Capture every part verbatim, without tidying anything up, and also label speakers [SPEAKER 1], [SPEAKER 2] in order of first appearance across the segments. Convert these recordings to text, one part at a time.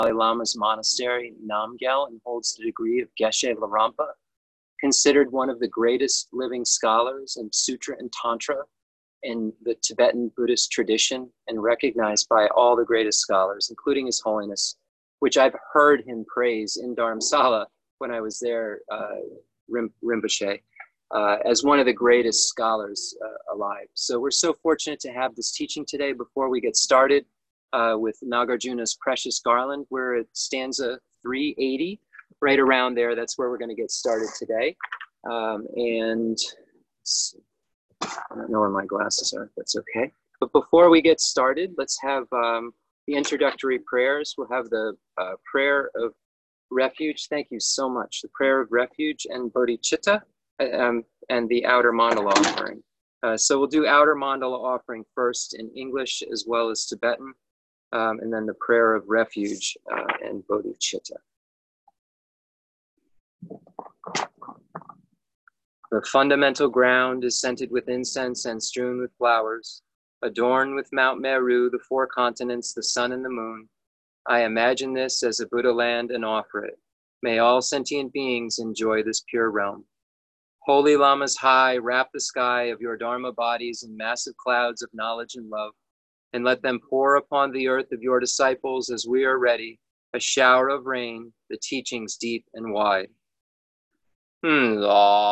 [SPEAKER 1] Dalai Lama's monastery, Namgyal, and holds the degree of Geshe Larampa, considered one of the greatest living scholars in Sutra and Tantra in the Tibetan Buddhist tradition, and recognized by all the greatest scholars, including His Holiness, which I've heard him praise in Dharamsala when I was there, uh, Rim, Rinpoche, uh, as one of the greatest scholars uh, alive. So we're so fortunate to have this teaching today. Before we get started uh, with Nagarjuna's Precious Garland, we're at stanza three eighty, right around there. That's where we're going to get started today. Um, and I don't know where my glasses are, that's okay. But before we get started, let's have um, the introductory prayers. We'll have the uh, prayer of refuge. Thank you so much. The prayer of refuge and bodhicitta, um, and the outer mandala offering. Uh, so we'll do outer mandala offering first in English as well as Tibetan, um, and then the prayer of refuge uh, and bodhicitta. The fundamental ground is scented with incense and strewn with flowers, adorned with Mount Meru, the four continents, the sun and the moon. I imagine this as a Buddha land and offer it. May all sentient beings enjoy this pure realm. Holy Lamas high, wrap the sky of your Dharma bodies in massive clouds of knowledge and love, and let them pour upon the earth of your disciples as we are ready, a shower of rain, the teachings deep and wide. Hmm.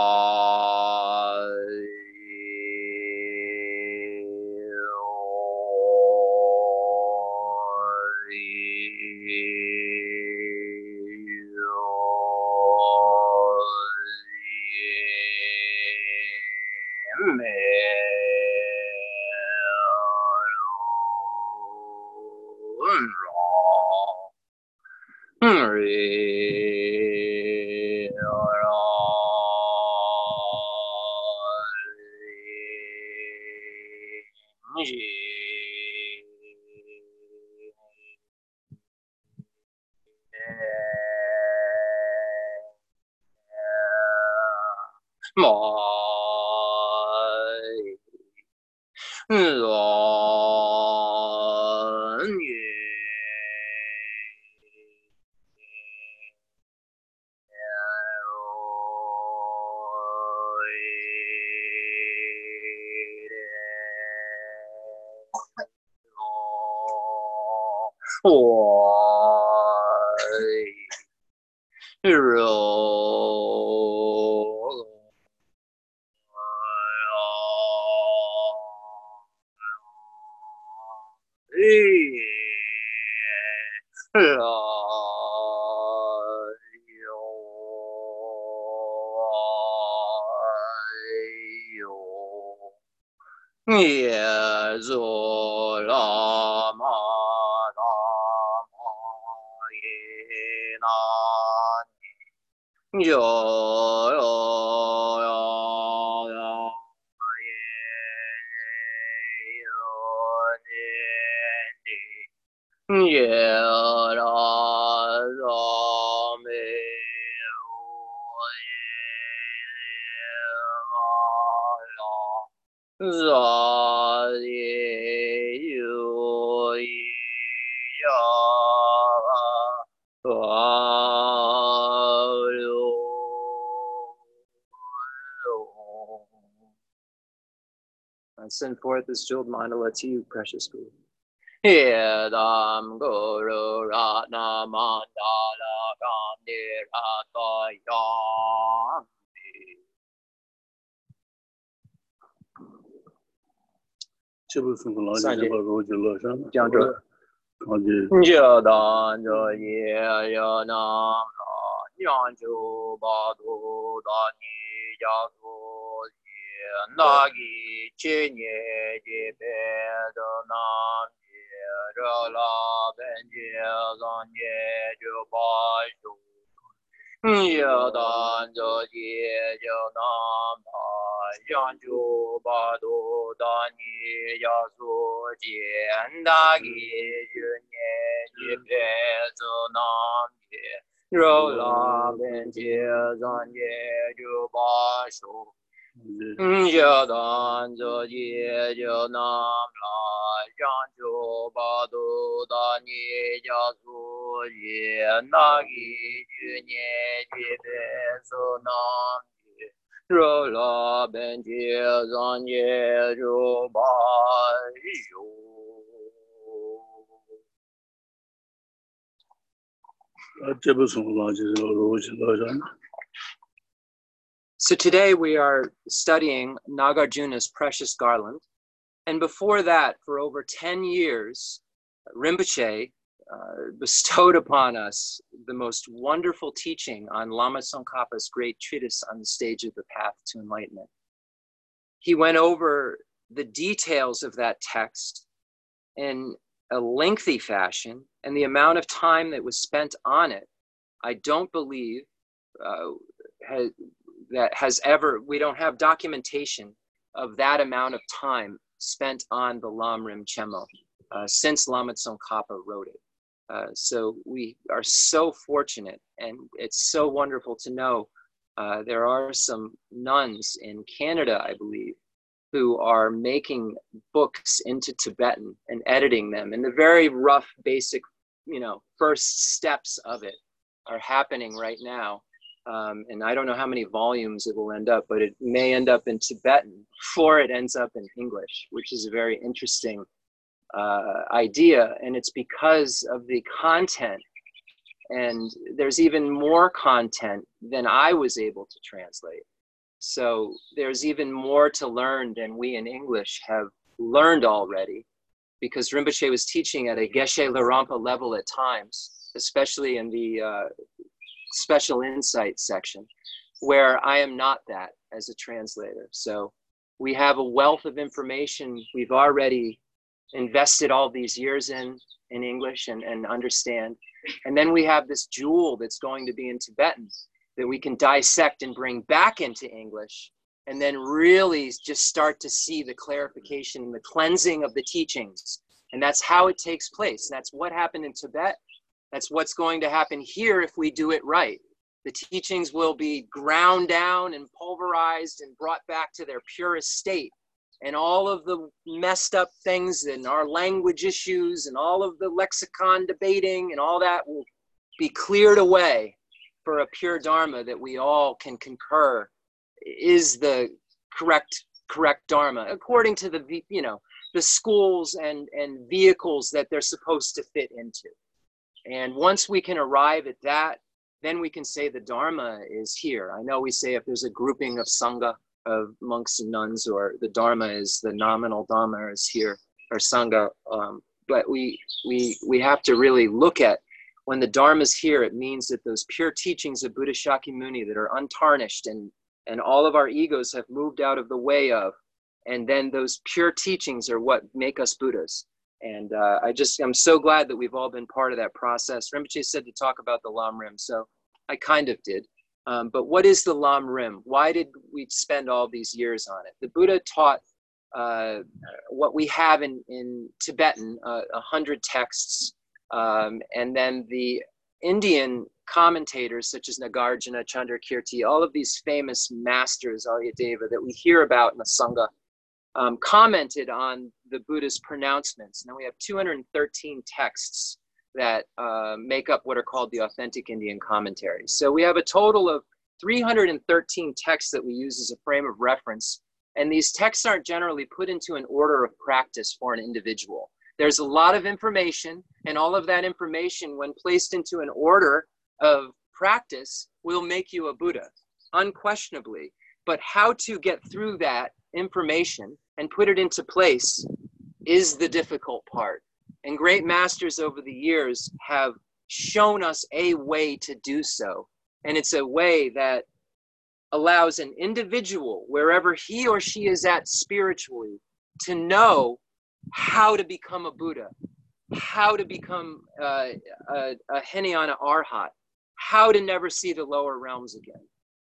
[SPEAKER 1] I send forth this jeweled mandala to you, precious Guru. Yedam Guru Ratna Mandala Kandiratayam. Jadan Joye Yanam Yanju Badu Dani Yagu Nagi Chinye Jibedonam Rola Benji Zanye Jubashu Yadan Joye Yanam Yanju Badu Dani Yasu Jiandagi Junye Jibedonam Rola Benji Zanye Jubashu 就当作业就南来相就八度的你家属也那一句年纪的所南热了本节上也就八有。So today we are studying Nagarjuna's Precious Garland. And before that, for over ten years, Rinpoche uh, bestowed upon us the most wonderful teaching on Lama Tsongkhapa's great treatise on the stage of the path to enlightenment. He went over the details of that text in a lengthy fashion, and the amount of time that was spent on it, I don't believe uh, has, that has ever, we don't have documentation of that amount of time spent on the Lam Rim Chemo uh, since Lama Tsongkhapa wrote it. Uh, so we are so fortunate, and it's so wonderful to know uh, there are some nuns in Canada, I believe, who are making books into Tibetan and editing them. And the very rough, basic, you know, first steps of it are happening right now. Um, and I don't know how many volumes it will end up, but it may end up in Tibetan before it ends up in English, which is a very interesting uh, idea. And it's because of the content. And there's even more content than I was able to translate. So there's even more to learn than we in English have learned already, because Rinpoche was teaching at a Geshe Larampa level at times, especially in the uh, special insight section, where I am not that as a translator. So we have a wealth of information we've already invested all these years in, in English and, and understand. And then we have this jewel that's going to be in Tibetan that we can dissect and bring back into English, and then really just start to see the clarification and the cleansing of the teachings. And that's how it takes place. That's what happened in Tibet. That's what's going to happen here if we do it right. The teachings will be ground down and pulverized and brought back to their purest state. And all of the messed up things and our language issues and all of the lexicon debating and all that will be cleared away for a pure Dharma that we all can concur is the correct correct Dharma, according to the, you know, the schools and, and vehicles that they're supposed to fit into. And once we can arrive at that, then we can say the Dharma is here. I know we say if there's a grouping of Sangha, of monks and nuns, or the Dharma is the nominal Dharma is here, or Sangha, um, but we, we, we have to really look at when the Dharma is here, it means that those pure teachings of Buddha Shakyamuni that are untarnished and, and all of our egos have moved out of the way of, and then those pure teachings are what make us Buddhas. And uh, I just, I'm so glad that we've all been part of that process. Rinpoche said to talk about the Lam Rim, so I kind of did. Um, but what is the Lam Rim? Why did we spend all these years on it? The Buddha taught uh, what we have in, in Tibetan, uh, a hundred texts. Um, and then the Indian commentators such as Nagarjuna, Chandrakirti, all of these famous masters, Aryadeva, that we hear about in the Sangha, um, commented on the Buddha's pronouncements. Now we have two hundred thirteen texts that uh, make up what are called the authentic Indian commentaries. So we have a total of three hundred thirteen texts that we use as a frame of reference. And these texts aren't generally put into an order of practice for an individual. There's a lot of information, and all of that information, when placed into an order of practice, will make you a Buddha, unquestionably. But how to get through that information and put it into place is the difficult part. And great masters over the years have shown us a way to do so. And it's a way that allows an individual, wherever he or she is at spiritually, to know how to become a Buddha, how to become uh, a, a Hinayana Arhat, how to never see the lower realms again.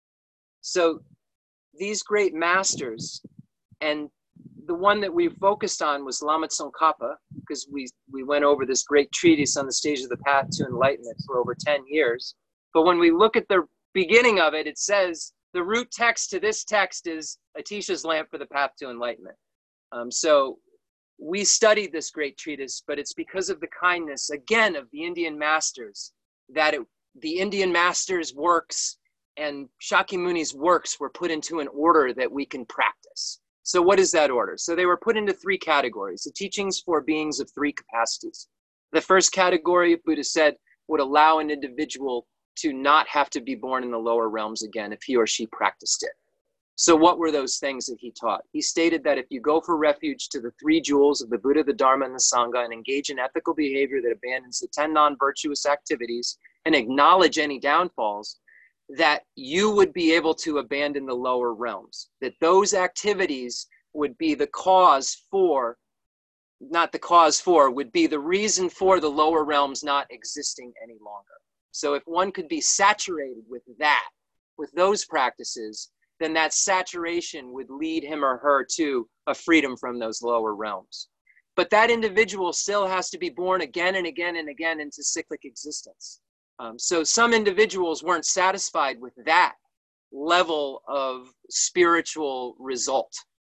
[SPEAKER 1] So these great masters, and the one that we focused on was Lama Tsongkhapa, because we, we went over this great treatise on the stage of the path to enlightenment for over ten years. But when we look at the beginning of it, it says the root text to this text is Atisha's Lamp for the Path to Enlightenment. Um, so we studied this great treatise, but it's because of the kindness, again, of the Indian masters, that it, the Indian masters' works and Shakyamuni's works were put into an order that we can practice. So what is that order? So they were put into three categories, the teachings for beings of three capacities. The first category, Buddha said, would allow an individual to not have to be born in the lower realms again if he or she practiced it. So what were those things that he taught? He stated that if you go for refuge to the three jewels of the Buddha, the Dharma, and the Sangha, and engage in ethical behavior that abandons the ten non-virtuous activities and acknowledge any downfalls, that you would be able to abandon the lower realms, that those activities would be the cause for, not the cause for, would be the reason for the lower realms not existing any longer. So if one could be saturated with that, with those practices, then that saturation would lead him or her to a freedom from those lower realms. But that individual still has to be born again and again and again into cyclic existence. Um, so some individuals weren't satisfied with that level of spiritual result.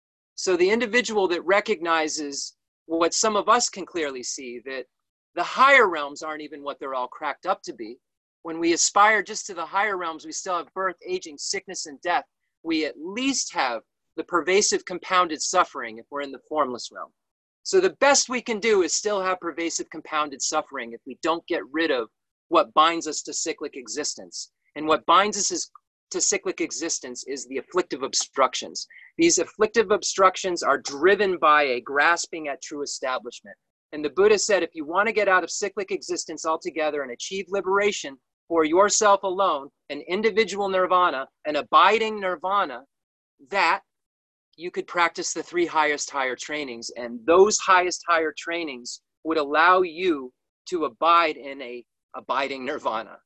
[SPEAKER 1] So the individual that recognizes what some of us can clearly see, that the higher realms aren't even what they're all cracked up to be. When we aspire just to the higher realms, we still have birth, aging, sickness, and death. We at least have the pervasive compounded suffering if we're in the formless realm. So the best we can do is still have pervasive compounded suffering if we don't get rid of what binds us to cyclic existence. And what binds us is, to cyclic existence is the afflictive obstructions. These afflictive obstructions are driven by a grasping at true establishment. And the Buddha said, if you want to get out of cyclic existence altogether and achieve liberation for yourself alone, an individual nirvana, an abiding nirvana, that you could practice the three highest higher trainings. And those highest higher trainings would allow you to abide in a abiding nirvana.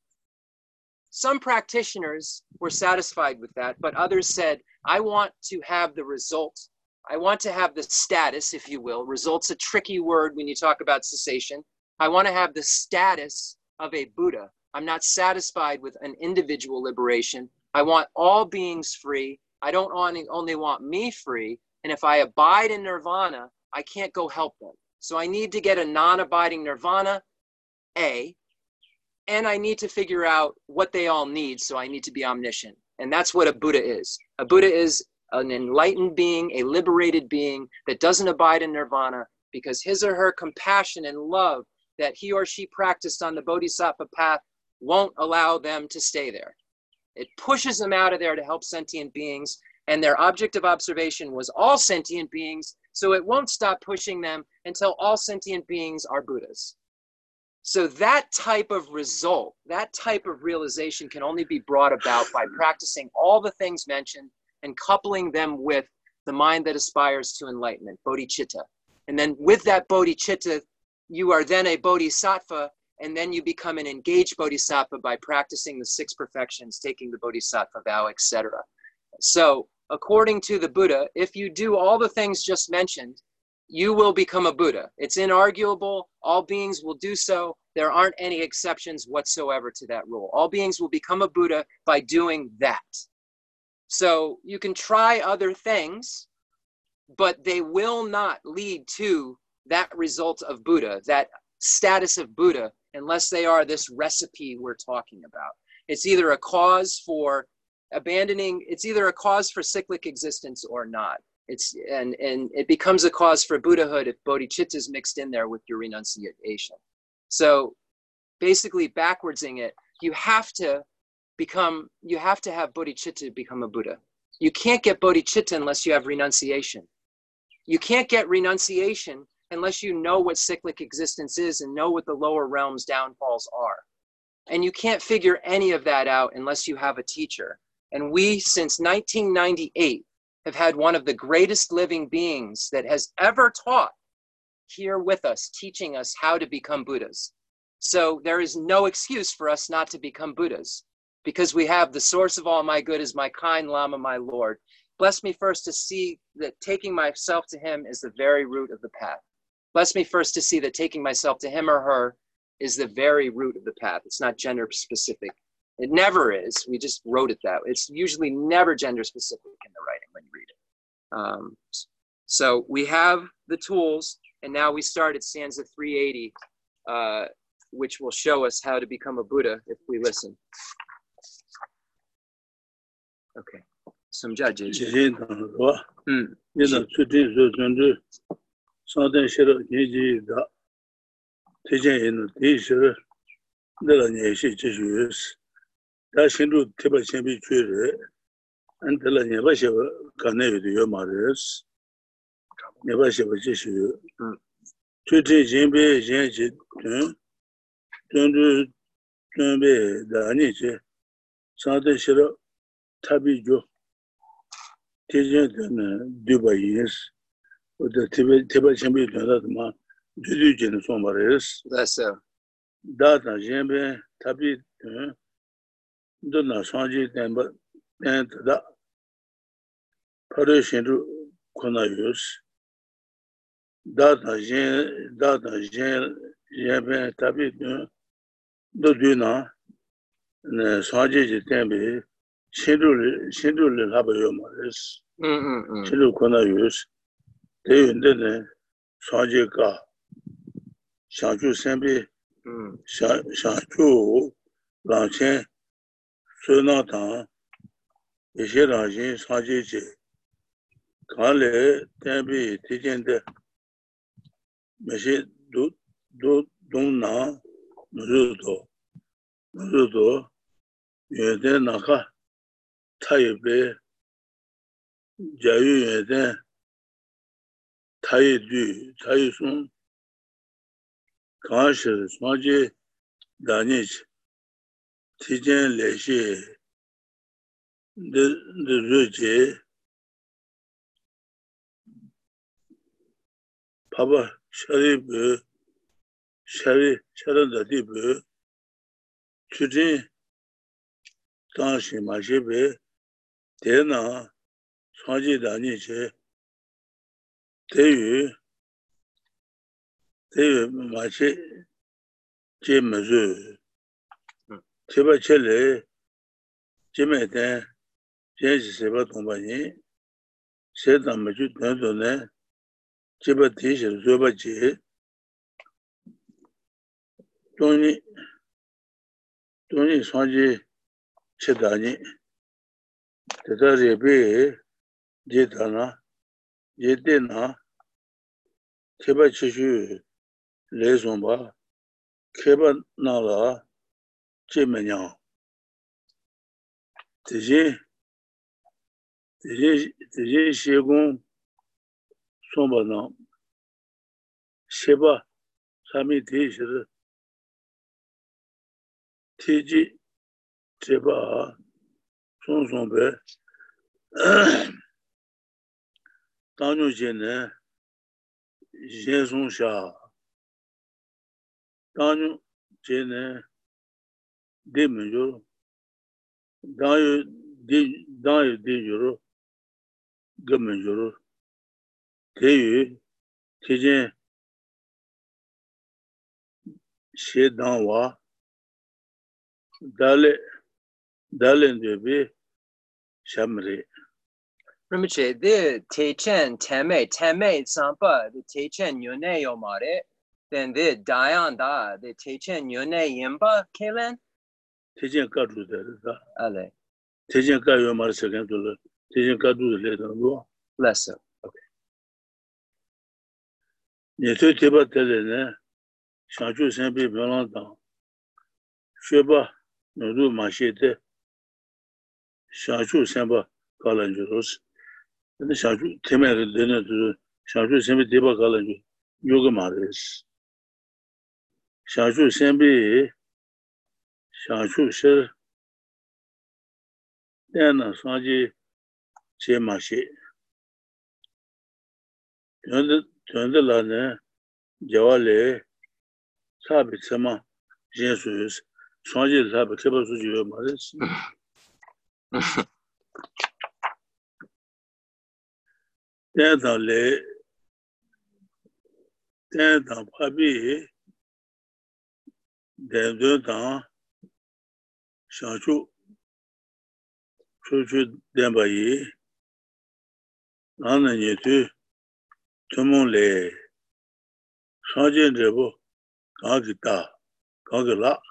[SPEAKER 1] Some practitioners were satisfied with that, but others said, I want to have the result. I want to have the status, if you will. Result's a tricky word when you talk about cessation. I want to have the status of a Buddha. I'm not satisfied with an individual liberation. I want all beings free. I don't only, only want me free. And if I abide in nirvana, I can't go help them. So I need to get a non-abiding nirvana, A, and I need to figure out what they all need, so I need to be omniscient. And that's what a Buddha is. A Buddha is an enlightened being, a liberated being that doesn't abide in nirvana because his or her compassion and love that he or she practiced on the Bodhisattva path won't allow them to stay there. It pushes them out of there to help sentient beings, and their object of observation was all sentient beings, so it won't stop pushing them until all sentient beings are Buddhas. So that type of result, that type of realization can only be brought about by practicing all the things mentioned and coupling them with the mind that aspires to enlightenment, bodhicitta. And then with that bodhicitta, you are then a bodhisattva, and then you become an engaged bodhisattva by practicing the six perfections, taking the bodhisattva vow, et cetera. So according to the Buddha, if you do all the things just mentioned, you will become a Buddha. It's inarguable. All beings will do so. There aren't any exceptions whatsoever to that rule. All beings will become a Buddha by doing that. So you can try other things, but they will not lead to that result of Buddha, that status of Buddha, unless they are this recipe we're talking about. It's either a cause for abandoning, it's either a cause for cyclic existence or not. It's, and, and it becomes a cause for Buddhahood if bodhicitta is mixed in there with your renunciation. So basically backwardsing it, you have to become, you have to have bodhicitta to become a Buddha. You can't get bodhicitta unless you have renunciation. You can't get renunciation unless you know what cyclic existence is and know what the lower realms downfalls are. And you can't figure any of that out unless you have a teacher. And we, since nineteen ninety-eight, have had one of the greatest living beings that has ever taught here with us, teaching us how to become Buddhas. So there is no excuse for us not to become Buddhas, because we have the source of all my good is my kind Lama, my Lord. Bless me first to see that taking myself to him is the very root of the path. Bless me first to see that taking myself to him or her is the very root of the path. It's not gender specific. It never is. We just wrote it that way. It's usually never gender specific in the writing when you read it. Um, so we have the tools, and now we start at stanza three eighty, uh, which will show us how to become a Buddha if we listen. Okay. Some judges.
[SPEAKER 2] Mm.
[SPEAKER 1] That's so.
[SPEAKER 2] Data Jembe Tabi Dona Sanji Temba and the Parishin Konayus Data Jen Data Jen Jembe Tabi Doduna Sanji Tembe Shindu Shindu Labayomaris Shindu Konayus they didn't Sanji Ka Shanju Sembi Shanju Lanchen Sunatan Ishirajin Sanji Kale Tembi Tijende Meshi Do Do Dona Rudo Rudo Yede Naka Taibe Jayu Yede Taidu Taisun Kanshi Sanji Danich Tijen Leshi the the Ruji Papa Sharibu Shari Sharadadibu Chudin Tanshi Mashibe Tena Sanji Daniche Teyu Teyu Machi Jimazu Chiba Chile Jimeten Jensi Seba Tombani Sedan Maju Tandone Chiba Tisha Zuba Ji Tony Tony Sanji Chedani Tadari Jitana Jitina Chiba Chishu Lezomba Keba Nala Jimenya Tiji Tiji Tiji Shigun Sombana Sheba Sami Tishir Tiji Sheba Son Sombe Tanyo Jene Jenson Sha Tanyo Jene Demenjo Danyo Danyo Dejoro Gamenjoro Teyu Tijen Shedanwa Dale Dalen Debe Shamri
[SPEAKER 1] Rinpoche, the Teichen Teme Teme Sampa, the Teichen Yone Yomare, then the Dayan Da, the Teichen Yone Yimba, Kalen?
[SPEAKER 2] Tijen Kadu there.
[SPEAKER 1] Ale.
[SPEAKER 2] Tijen Kayo Mar second to Tijen Kadu later.
[SPEAKER 1] Less so. Okay.
[SPEAKER 2] Neto Tiba Telene, Shanju Sembi Belantan, Sheba, Nodu Machete, Shanju Semba Kalanjuros, and the Shanju Temer dinner to Shanju Sembi Tiba Kalanju, Yoga Maris. Shanju Sembi, Shanju Sher, then Sanji Chemashi. Turned the Lane, Jawale, Sabit Sama, Jesus, Sanji Sabit Kebasu Maris. Then the lay, then the Pabi, then the Shanchu, Chuchu Dembayi, 나는 예tu 주문래 사진제보 가기다 가글라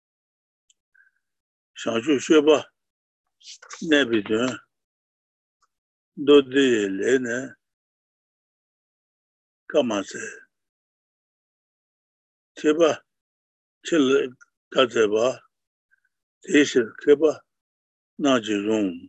[SPEAKER 2] 샤주 쉐바 네비드 도디레네 까마세 제바 칠 가제바 대시 케바 나지롱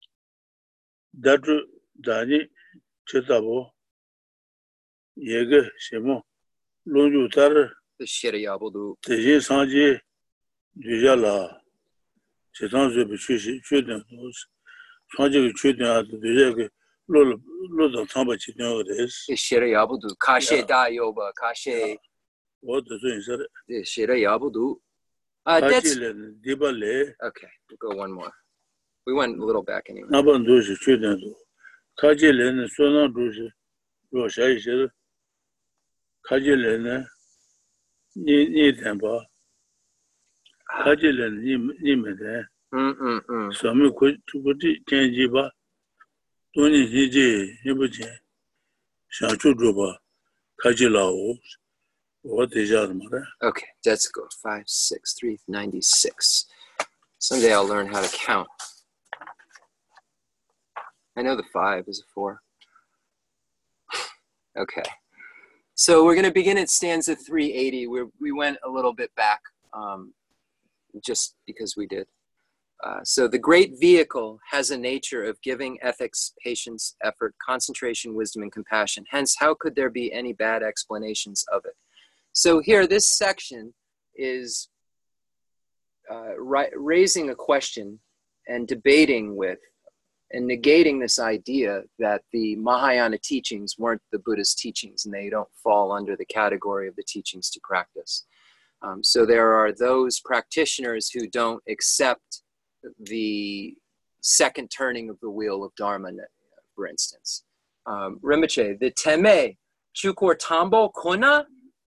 [SPEAKER 2] 다드 다니 제다보 예게 쉐모 론주타르
[SPEAKER 1] Shirayabudu.
[SPEAKER 2] 대신 상지 주자라 제상주 비추시 최된 상지 최된아도 되게 로 로도 참바치 되어res
[SPEAKER 1] Shirayabudu. Kashe da yoba. Kashe.
[SPEAKER 2] what the thing is
[SPEAKER 1] Shirayabudu. Uh, that's
[SPEAKER 2] dibale
[SPEAKER 1] okay. We'll go one more. We went a little back anyway.
[SPEAKER 2] naban doji 최된 카젤레는 소나 도지 로샤이시 카젤레는 니 니템바 카젤레는 니 니메데
[SPEAKER 1] 음음음.
[SPEAKER 2] 섬이 고고지 겐지바 돈이 지지 해보지 샤추도바 카젤라오
[SPEAKER 1] Okay, let's go. Five, six, three, ninety-six. Someday I'll learn how to count. I know the five is a four. Okay. So we're going to begin at stanza three eighty. We we went a little bit back, um, just because we did. Uh, so the great vehicle has a nature of giving ethics, patience, effort, concentration, wisdom, and compassion. Hence, how could there be any bad explanations of it? So here, this section is uh, ri- raising a question and debating with and negating this idea that the Mahayana teachings weren't the Buddha's teachings and they don't fall under the category of the teachings to practice. Um, so there are those practitioners who don't accept the second turning of the wheel of Dharma, for instance. Um, Rinpoche, the teme, chukor tambo kona?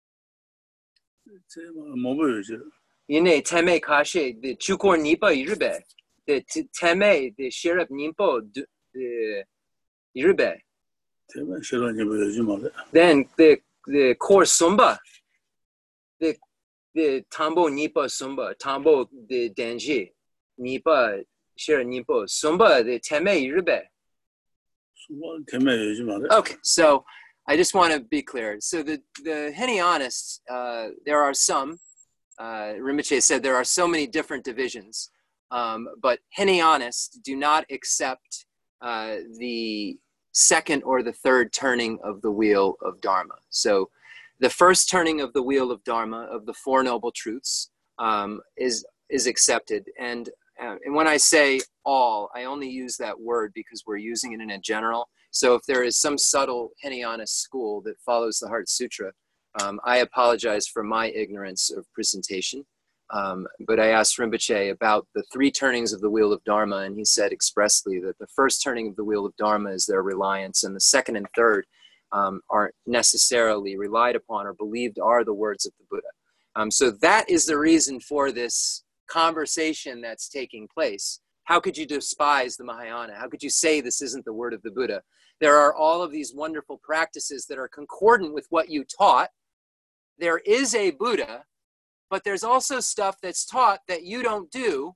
[SPEAKER 1] Yine teme kashe, the chukor nipa irube. The teme, the sheriff nimpo irube. Then the the core sumba, the the tambo nipa sumba, tambo the denji, nipa sheriff nimpo sumba the teme irube. Okay, so I just want to be clear. So the the Henianists, uh, there are some. Uh, Rinpoche said there are so many different divisions. Um, but Henianists do not accept uh, the second or the third turning of the wheel of Dharma. So the first turning of the wheel of Dharma, of the Four Noble Truths, um, is, is accepted. And, uh, and when I say all, I only use that word because we're using it in a general. So if there is some subtle Henianist school that follows the Heart Sutra, um, I apologize for my ignorance of presentation. Um, but I asked Rinpoche about the three turnings of the wheel of Dharma, and he said expressly that the first turning of the wheel of Dharma is their reliance, and the second and third um, aren't necessarily relied upon or believed are the words of the Buddha. Um, so that is the reason for this conversation that's taking place. How could you despise the Mahayana? How could you say this isn't the word of the Buddha? There are all of these wonderful practices that are concordant with what you taught. There is a Buddha, but there's also stuff that's taught that you don't do.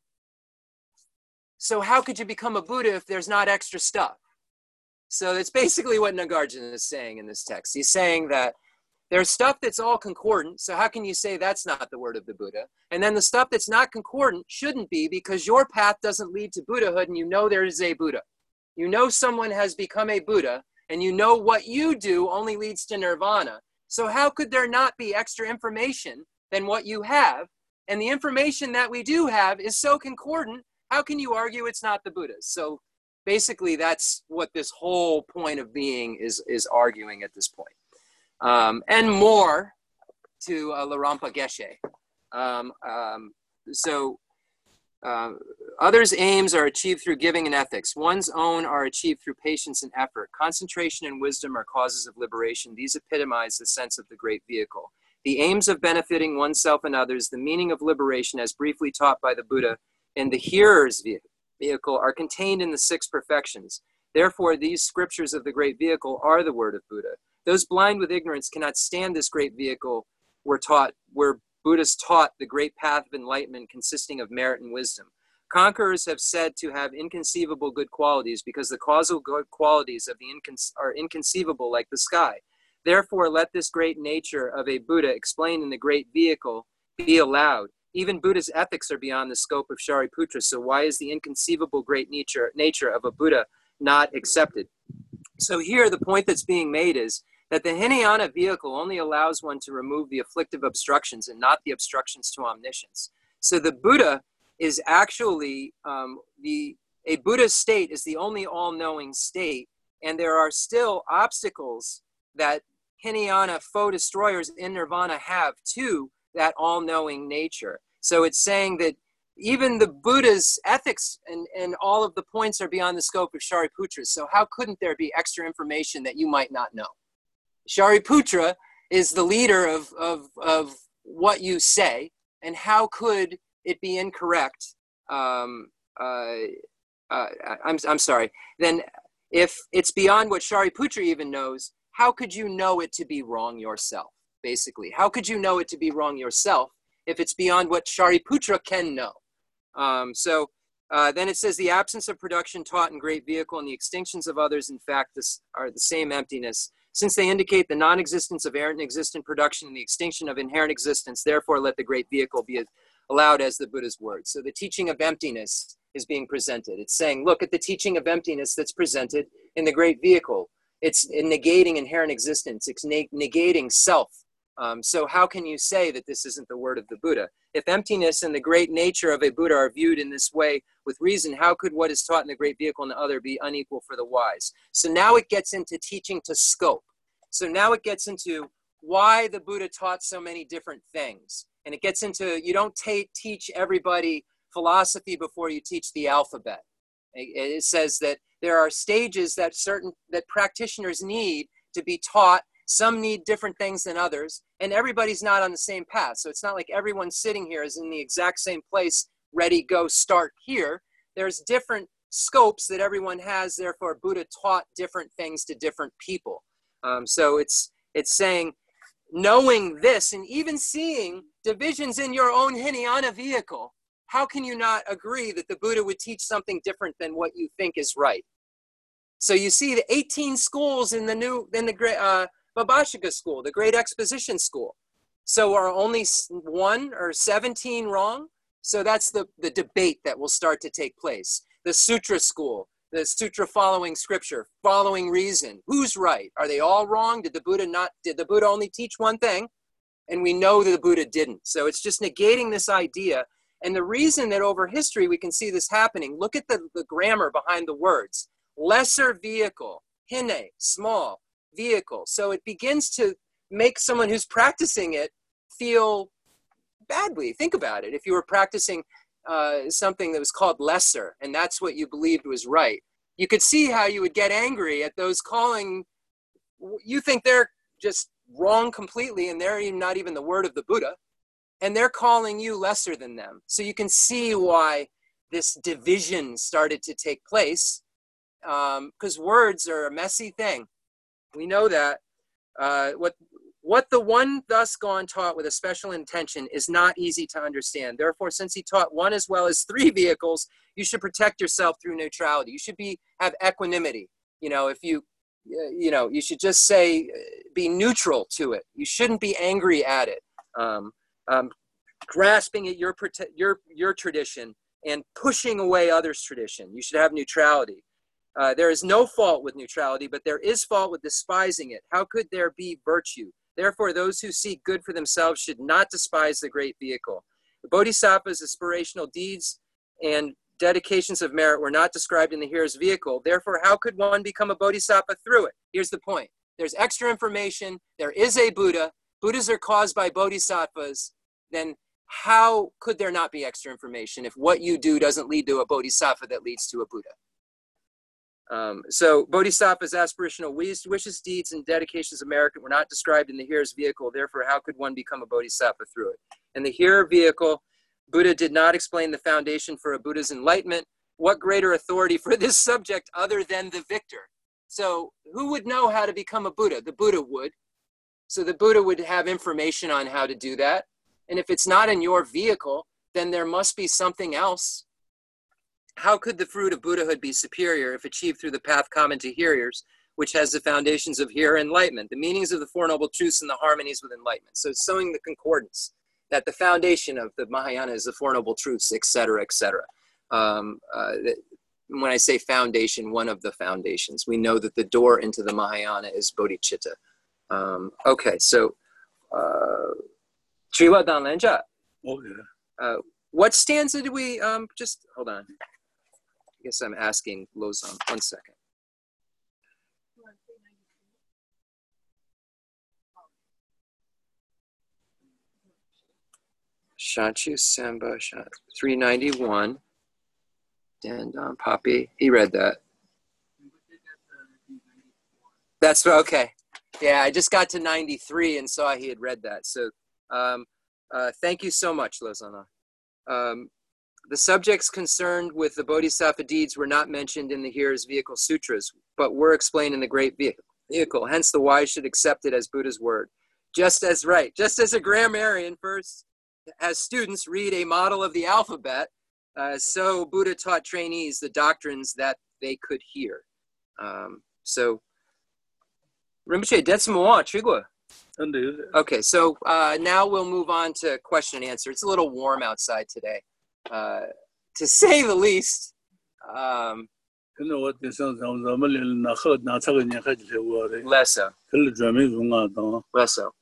[SPEAKER 1] So how could you become a Buddha if there's not extra stuff? So that's basically what Nagarjuna is saying in this text. He's saying that there's stuff that's all concordant. So how can you say that's not the word of the Buddha? And then the stuff that's not concordant shouldn't be, because your path doesn't lead to Buddhahood, and you know there is a Buddha. You know someone has become a Buddha, and you know what you do only leads to nirvana. So how could there not be extra information than what you have? And the information that we do have is so concordant, how can you argue it's not the Buddha's? So basically that's what this whole point of being is, is arguing at this point. Um, and more to uh, Larampa Geshe. Um, um, so uh, others' aims are achieved through giving and ethics. One's own are achieved through patience and effort. Concentration and wisdom are causes of liberation. These epitomize the sense of the great vehicle. The aims of benefiting oneself and others, the meaning of liberation as briefly taught by the Buddha, and the hearer's vehicle are contained in the six perfections. Therefore, these scriptures of the great vehicle are the word of Buddha. Those blind with ignorance cannot stand this great vehicle were taught, where Buddha's taught the great path of enlightenment consisting of merit and wisdom. Conquerors have said to have inconceivable good qualities because the causal good qualities of the incon- are inconceivable like the sky. Therefore, let this great nature of a Buddha explained in the great vehicle be allowed. Even Buddha's ethics are beyond the scope of Shariputra, so why is the inconceivable great nature, nature of a Buddha not accepted? So here the point that's being made is that the Hinayana vehicle only allows one to remove the afflictive obstructions and not the obstructions to omniscience. So the Buddha is actually, um, the a Buddha state is the only all-knowing state, and there are still obstacles that Hinayana foe destroyers in Nirvana have to that all-knowing nature. So it's saying that even the Buddha's ethics and, and all of the points are beyond the scope of Shariputra. So how couldn't there be extra information that you might not know? Shariputra is the leader of, of, of what you say, and how could it be incorrect? Um, uh, uh, I'm, I'm sorry. Then if it's beyond what Shariputra even knows, how could you know it to be wrong yourself, basically? How could you know it to be wrong yourself if it's beyond what Shariputra can know? Um, so uh, then it says, the absence of production taught in great vehicle and the extinctions of others, in fact, this are the same emptiness. Since they indicate the non-existence of errant and existent production and the extinction of inherent existence, therefore let the great vehicle be allowed as the Buddha's word. So the teaching of emptiness is being presented. It's saying, look at the teaching of emptiness that's presented in the great vehicle. It's negating inherent existence. It's negating self. Um, so how can you say that this isn't the word of the Buddha? If emptiness and the great nature of a Buddha are viewed in this way with reason, how could what is taught in the great vehicle and the other be unequal for the wise? So now it gets into teaching to scope. So now it gets into why the Buddha taught so many different things. And it gets into, you don't ta- teach everybody philosophy before you teach the alphabet. It, it says that there are stages that certain, that practitioners need to be taught. Some need different things than others, and everybody's not on the same path. So it's not like everyone sitting here is in the exact same place, ready, go, start here. There's different scopes that everyone has. Therefore, Buddha taught different things to different people. Um, so it's it's saying, knowing this and even seeing divisions in your own Hinayana vehicle, how can you not agree that the Buddha would teach something different than what you think is right? So you see the eighteen schools in the new, in the great, uh, Vibhashika school, the great exposition school. So are only one or seventeen wrong? So that's the, the debate that will start to take place. The sutra school, the sutra following scripture, following reason. Who's right? Are they all wrong? Did the Buddha not, did the Buddha only teach one thing? And we know that the Buddha didn't. So it's just negating this idea. And the reason that over history we can see this happening, look at the, the grammar behind the words. Lesser vehicle, hine, small, vehicle. So it begins to make someone who's practicing it feel badly. Think about it. If you were practicing uh, something that was called lesser, and that's what you believed was right, you could see how you would get angry at those calling, you think they're just wrong completely, and they're not even the word of the Buddha, and they're calling you lesser than them. So you can see why this division started to take place, because um, words are a messy thing. We know that. Uh, what, what the one thus gone taught with a special intention is not easy to understand. Therefore, since he taught one as well as three vehicles, you should protect yourself through neutrality. You should be have equanimity. You know, if you, you know, you should just say, be neutral to it. You shouldn't be angry at it. Um, um, grasping at your, your, your tradition and pushing away others' tradition. You should have neutrality. Uh, there is no fault with neutrality, but there is fault with despising it. How could there be virtue? Therefore, those who seek good for themselves should not despise the great vehicle. The Bodhisattva's aspirational deeds and dedications of merit were not described in the hearer's vehicle. Therefore, how could one become a Bodhisattva through it? Here's the point. There's extra information. There is a Buddha. Buddhas are caused by Bodhisattvas. Then how could there not be extra information if what you do doesn't lead to a Bodhisattva that leads to a Buddha? Um, so Bodhisattva's aspirational wishes, deeds, and dedications of merit were not described in the hearer's vehicle. Therefore, how could one become a Bodhisattva through it? In the hearer vehicle, Buddha did not explain the foundation for a Buddha's enlightenment. what greater authority for this subject other than the victor? So who would know how to become a Buddha? The Buddha would. So the Buddha would have information on how to do that. And if it's not in your vehicle, then there must be something else. How could the fruit of Buddhahood be superior if achieved through the path common to hearers, which has the foundations of here enlightenment, the meanings of the Four Noble Truths and the harmonies with enlightenment? So it's showing the concordance that the foundation of the Mahayana is the Four Noble Truths, et cetera, et cetera. Um, uh, when I say foundation, one of the foundations, we know that the door into the Mahayana is bodhicitta. Um, okay, so Triwa Dan Lenja. Uh, what stanza did we, um, just hold on. I guess I'm asking Lozan, one second. Shanchu Samba, three ninety-one. Dandon Papi, he read that. That's okay. Yeah, I just got to ninety-three and saw he had read that. So um, uh, thank you so much, Lozana. Um, the subjects concerned with the Bodhisattva deeds were not mentioned in the Hearer's Vehicle Sutras, but were explained in the Great Vehicle. Hence, the wise should accept it as Buddha's word. Just as right, just as a grammarian first has students read a model of the alphabet, uh, so Buddha taught trainees the doctrines that they could hear. Um, so, Rinpoche, that's more, Trigua. Okay, so uh, now we'll move on to question and answer. It's a little warm outside today, uh, to say the least. Um, less so. Less so.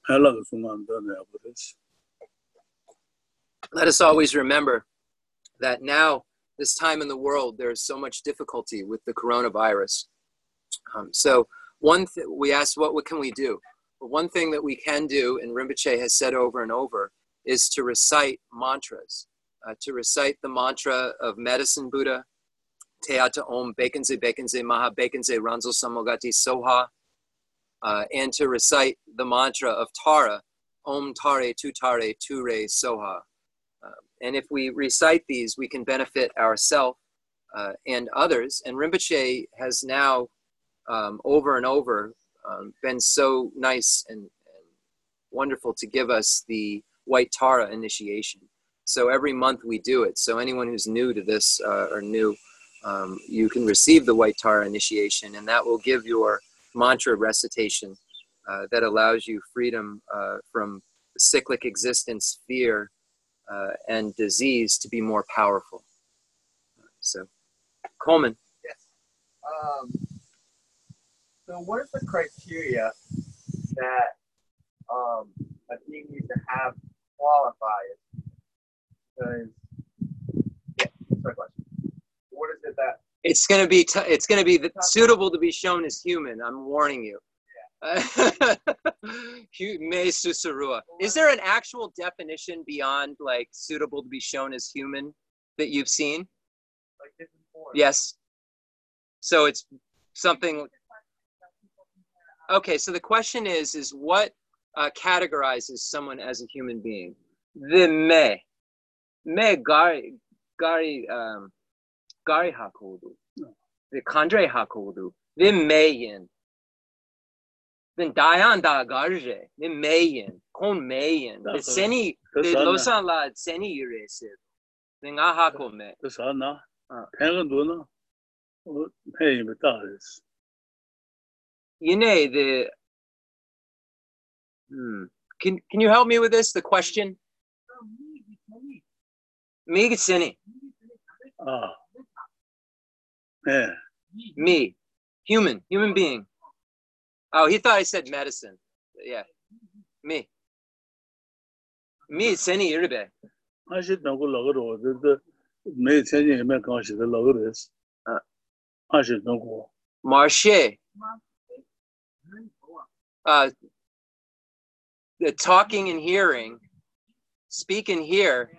[SPEAKER 1] Let us always remember that now, this time in the world, there is so much difficulty with the coronavirus. Um, so one th- we asked, what, what can we do? But one thing that we can do, and Rinpoche has said over and over, is to recite mantras, uh, to recite the mantra of Medicine Buddha, Teata Om Bekenze Bekenze Maha Bekenze Ranzo Samogati Soha, uh, and to recite the mantra of Tara, Om Tare Tu Tare Tu Re Soha. Uh, and if we recite these, we can benefit ourselves uh, and others. And Rinpoche has now, um, over and over, um, been so nice and, and wonderful to give us the White Tara initiation. So every month we do it. So anyone who's new to this uh, or new, um, you can receive the White Tara initiation, and that will give your mantra recitation uh, that allows you freedom uh, from cyclic existence, fear, uh, and disease to be more powerful. So, Coleman.
[SPEAKER 3] Yes. Um, so what is the criteria that um, a team needs to have to qualify it? Because, yeah, that's my question. What is it that?
[SPEAKER 1] It's going to be, t- it's going to be the, suitable to be shown as human. I'm warning you. Yeah. Is there an actual definition beyond like suitable to be shown as human that you've seen?
[SPEAKER 3] Like different forms.
[SPEAKER 1] Yes. So it's something. Okay. So the question is, is what uh, categorizes someone as a human being? The me, me gari gari um gari hakodu, the kandre hakodu, the meyin. Then dayan da garje, the meyin, kon meyin, the seni, the losan la seni yurese, then ahako me.
[SPEAKER 2] The sana, pengaduna, paying the dollars.
[SPEAKER 1] You know, the, hmm. Can, can you help me with this? The question? Me seni.
[SPEAKER 2] Ah. Yeah.
[SPEAKER 1] Me. Human. Human being. Oh, he thought I said medicine. Yeah. Me. Me seni irbe.
[SPEAKER 2] I should know logo the may tell you make on the logo is. I should know.
[SPEAKER 1] Marche. Uh the talking and hearing. Speak and hear.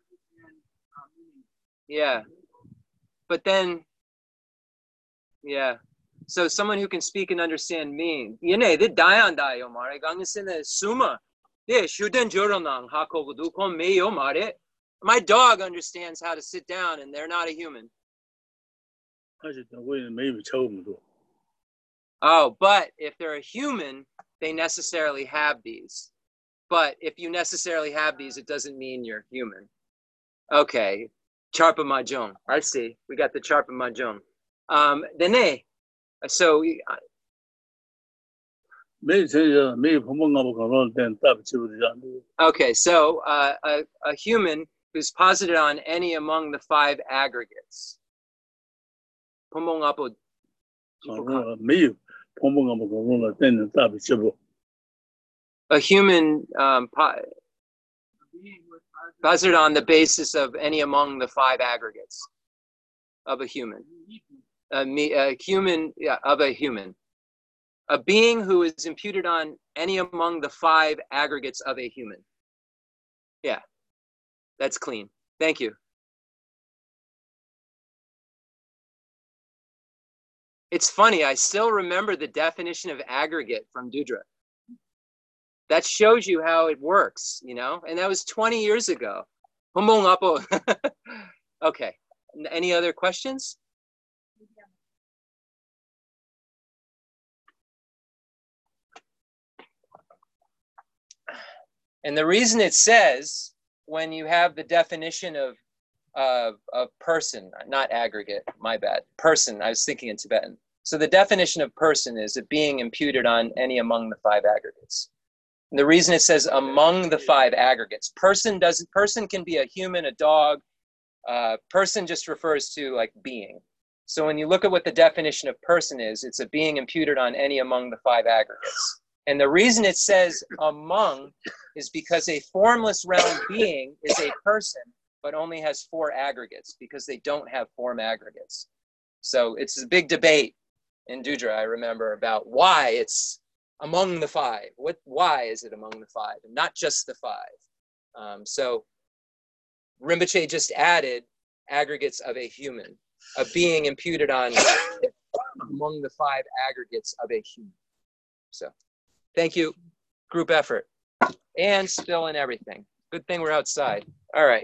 [SPEAKER 1] Yeah. But then, yeah. So someone who can speak and understand me. Yene, the dayan dayo mare gangisene suma. De shuden joronang hakovudu kon me yo mare. My dog understands how to sit down, and they're not a human. Oh, but if they're a human, they necessarily have these. But if you necessarily have these, it doesn't mean you're human. Okay. Charpa Mahjong. I see. We got the Charpa Mahjong. Um, Dene. So. Uh, okay. So uh, a, a human who's posited on any among the five aggregates. A human um, posited on the basis of any among the five aggregates of a human. A, me, a human, yeah, of a human. A being who is imputed on any among the five aggregates of a human. Yeah, that's clean. Thank you. It's funny, I still remember the definition of aggregate from Dudra. That shows you how it works, you know? And that was twenty years ago. Okay, any other questions? And the reason it says, when you have the definition of, of, of person, not aggregate, my bad, person, I was thinking in Tibetan. So the definition of person is a being imputed on any among the five aggregates. And the reason it says among the five aggregates, person doesn't, person can be a human, a dog, uh, person just refers to like being. So when you look at what the definition of person is, it's a being imputed on any among the five aggregates. And the reason it says among is because a formless realm being is a person, but only has four aggregates because they don't have form aggregates. So it's a big debate in Dudra, I remember, about why it's among the five. What, why is it among the five and not just the five? Um, so Rinpoche just added aggregates of a human, a being imputed on among the five aggregates of a human. So thank you, group effort, and spill and everything. Good thing we're outside. All right,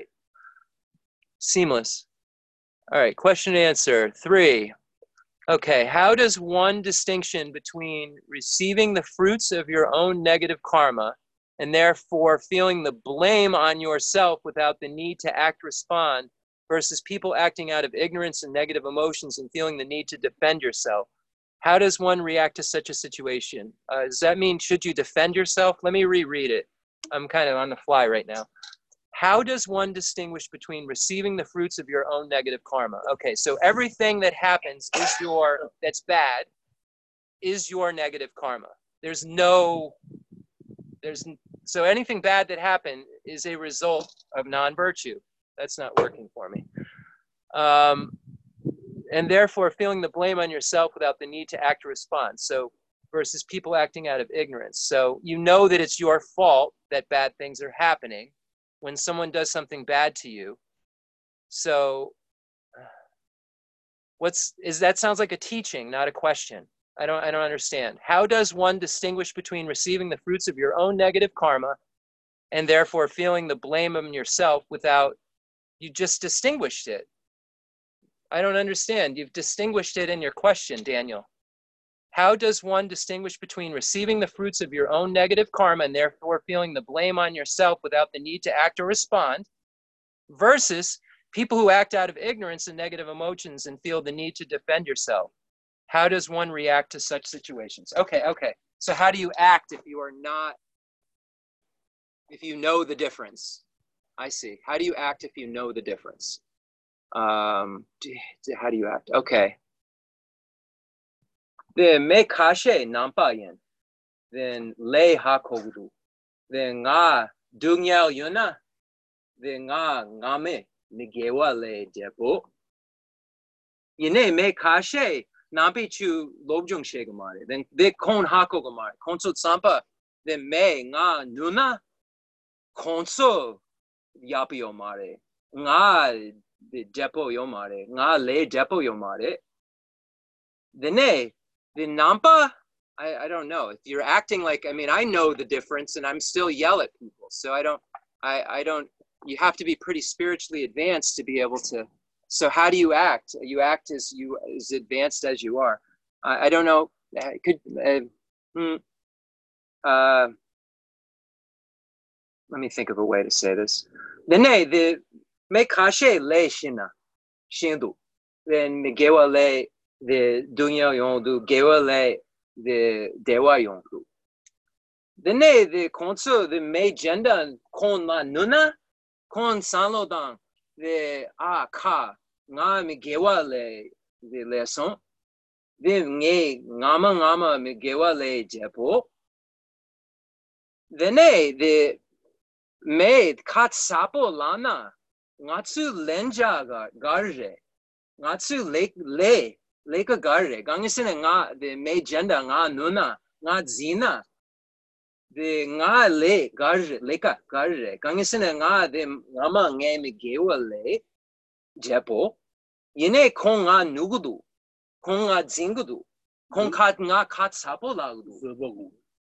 [SPEAKER 1] seamless. All right, question and answer three. Okay, how does one distinction between receiving the fruits of your own negative karma and therefore feeling the blame on yourself without the need to act respond versus people acting out of ignorance and negative emotions and feeling the need to defend yourself? How does one react to such a situation? Uh, does that mean, should you defend yourself? Let me reread it. I'm kind of on the fly right now. How does one distinguish between receiving the fruits of your own negative karma? Okay, so everything that happens is your, that's bad, is your negative karma. There's no, there's, so anything bad that happened is a result of non-virtue. That's not working for me. Um, and therefore feeling the blame on yourself without the need to act or respond. So versus people acting out of ignorance. So you know that it's your fault that bad things are happening when someone does something bad to you. So what's, is that sounds like a teaching, not a question. I don't, I don't understand. How does one distinguish between receiving the fruits of your own negative karma and therefore feeling the blame on yourself without, you just distinguished it. I don't understand. You've distinguished it in your question, Daniel. How does one distinguish between receiving the fruits of your own negative karma and therefore feeling the blame on yourself without the need to act or respond versus people who act out of ignorance and negative emotions and feel the need to defend yourself? How does one react to such situations? Okay, okay. So how do you act if you are not, if you know the difference? I see. How do you act if you know the difference? Um, how do you act? Okay. Then me kashe nampayen. Then le hakogu. Then nga dungyal yuna. Then nga ngame nigewa le depo. Yine me kashe nampi chu lobjung shegamare. Then de kon hakogamare. Konso tsampa. Then me nga nuna. Konso yapi omare. Nga de depo yomare. Nga le depo yomare. Then the nampa, I, I don't know. If you're acting like, I mean, I know the difference and I'm still yell at people. So I don't, I, I don't, you have to be pretty spiritually advanced to be able to So how do you act? You act as you as advanced as you are. I, I don't know. Could uh, hmm, uh, let me think of a way to say this. The ne the me kashe le shina shindu. Then me gewa le the dunya yondu gewa le the dewa yondu. The ne the konsu the me gender kon la nuna kon sanlodan the a ka nga me gewa le the lesson. The nge ngama ngama me gewa le jepo. The ne the made kat sapo lana ngatsu lenja ga garje ngatsu lake le lake garje gangisene nga the me gender nga nuna nga zina the nga le garje leka garje gangisene nga the ngama nge me gewa le jepo yene kong nga nugudu kong nga zingudu kong kat nga kat sapo lagudu.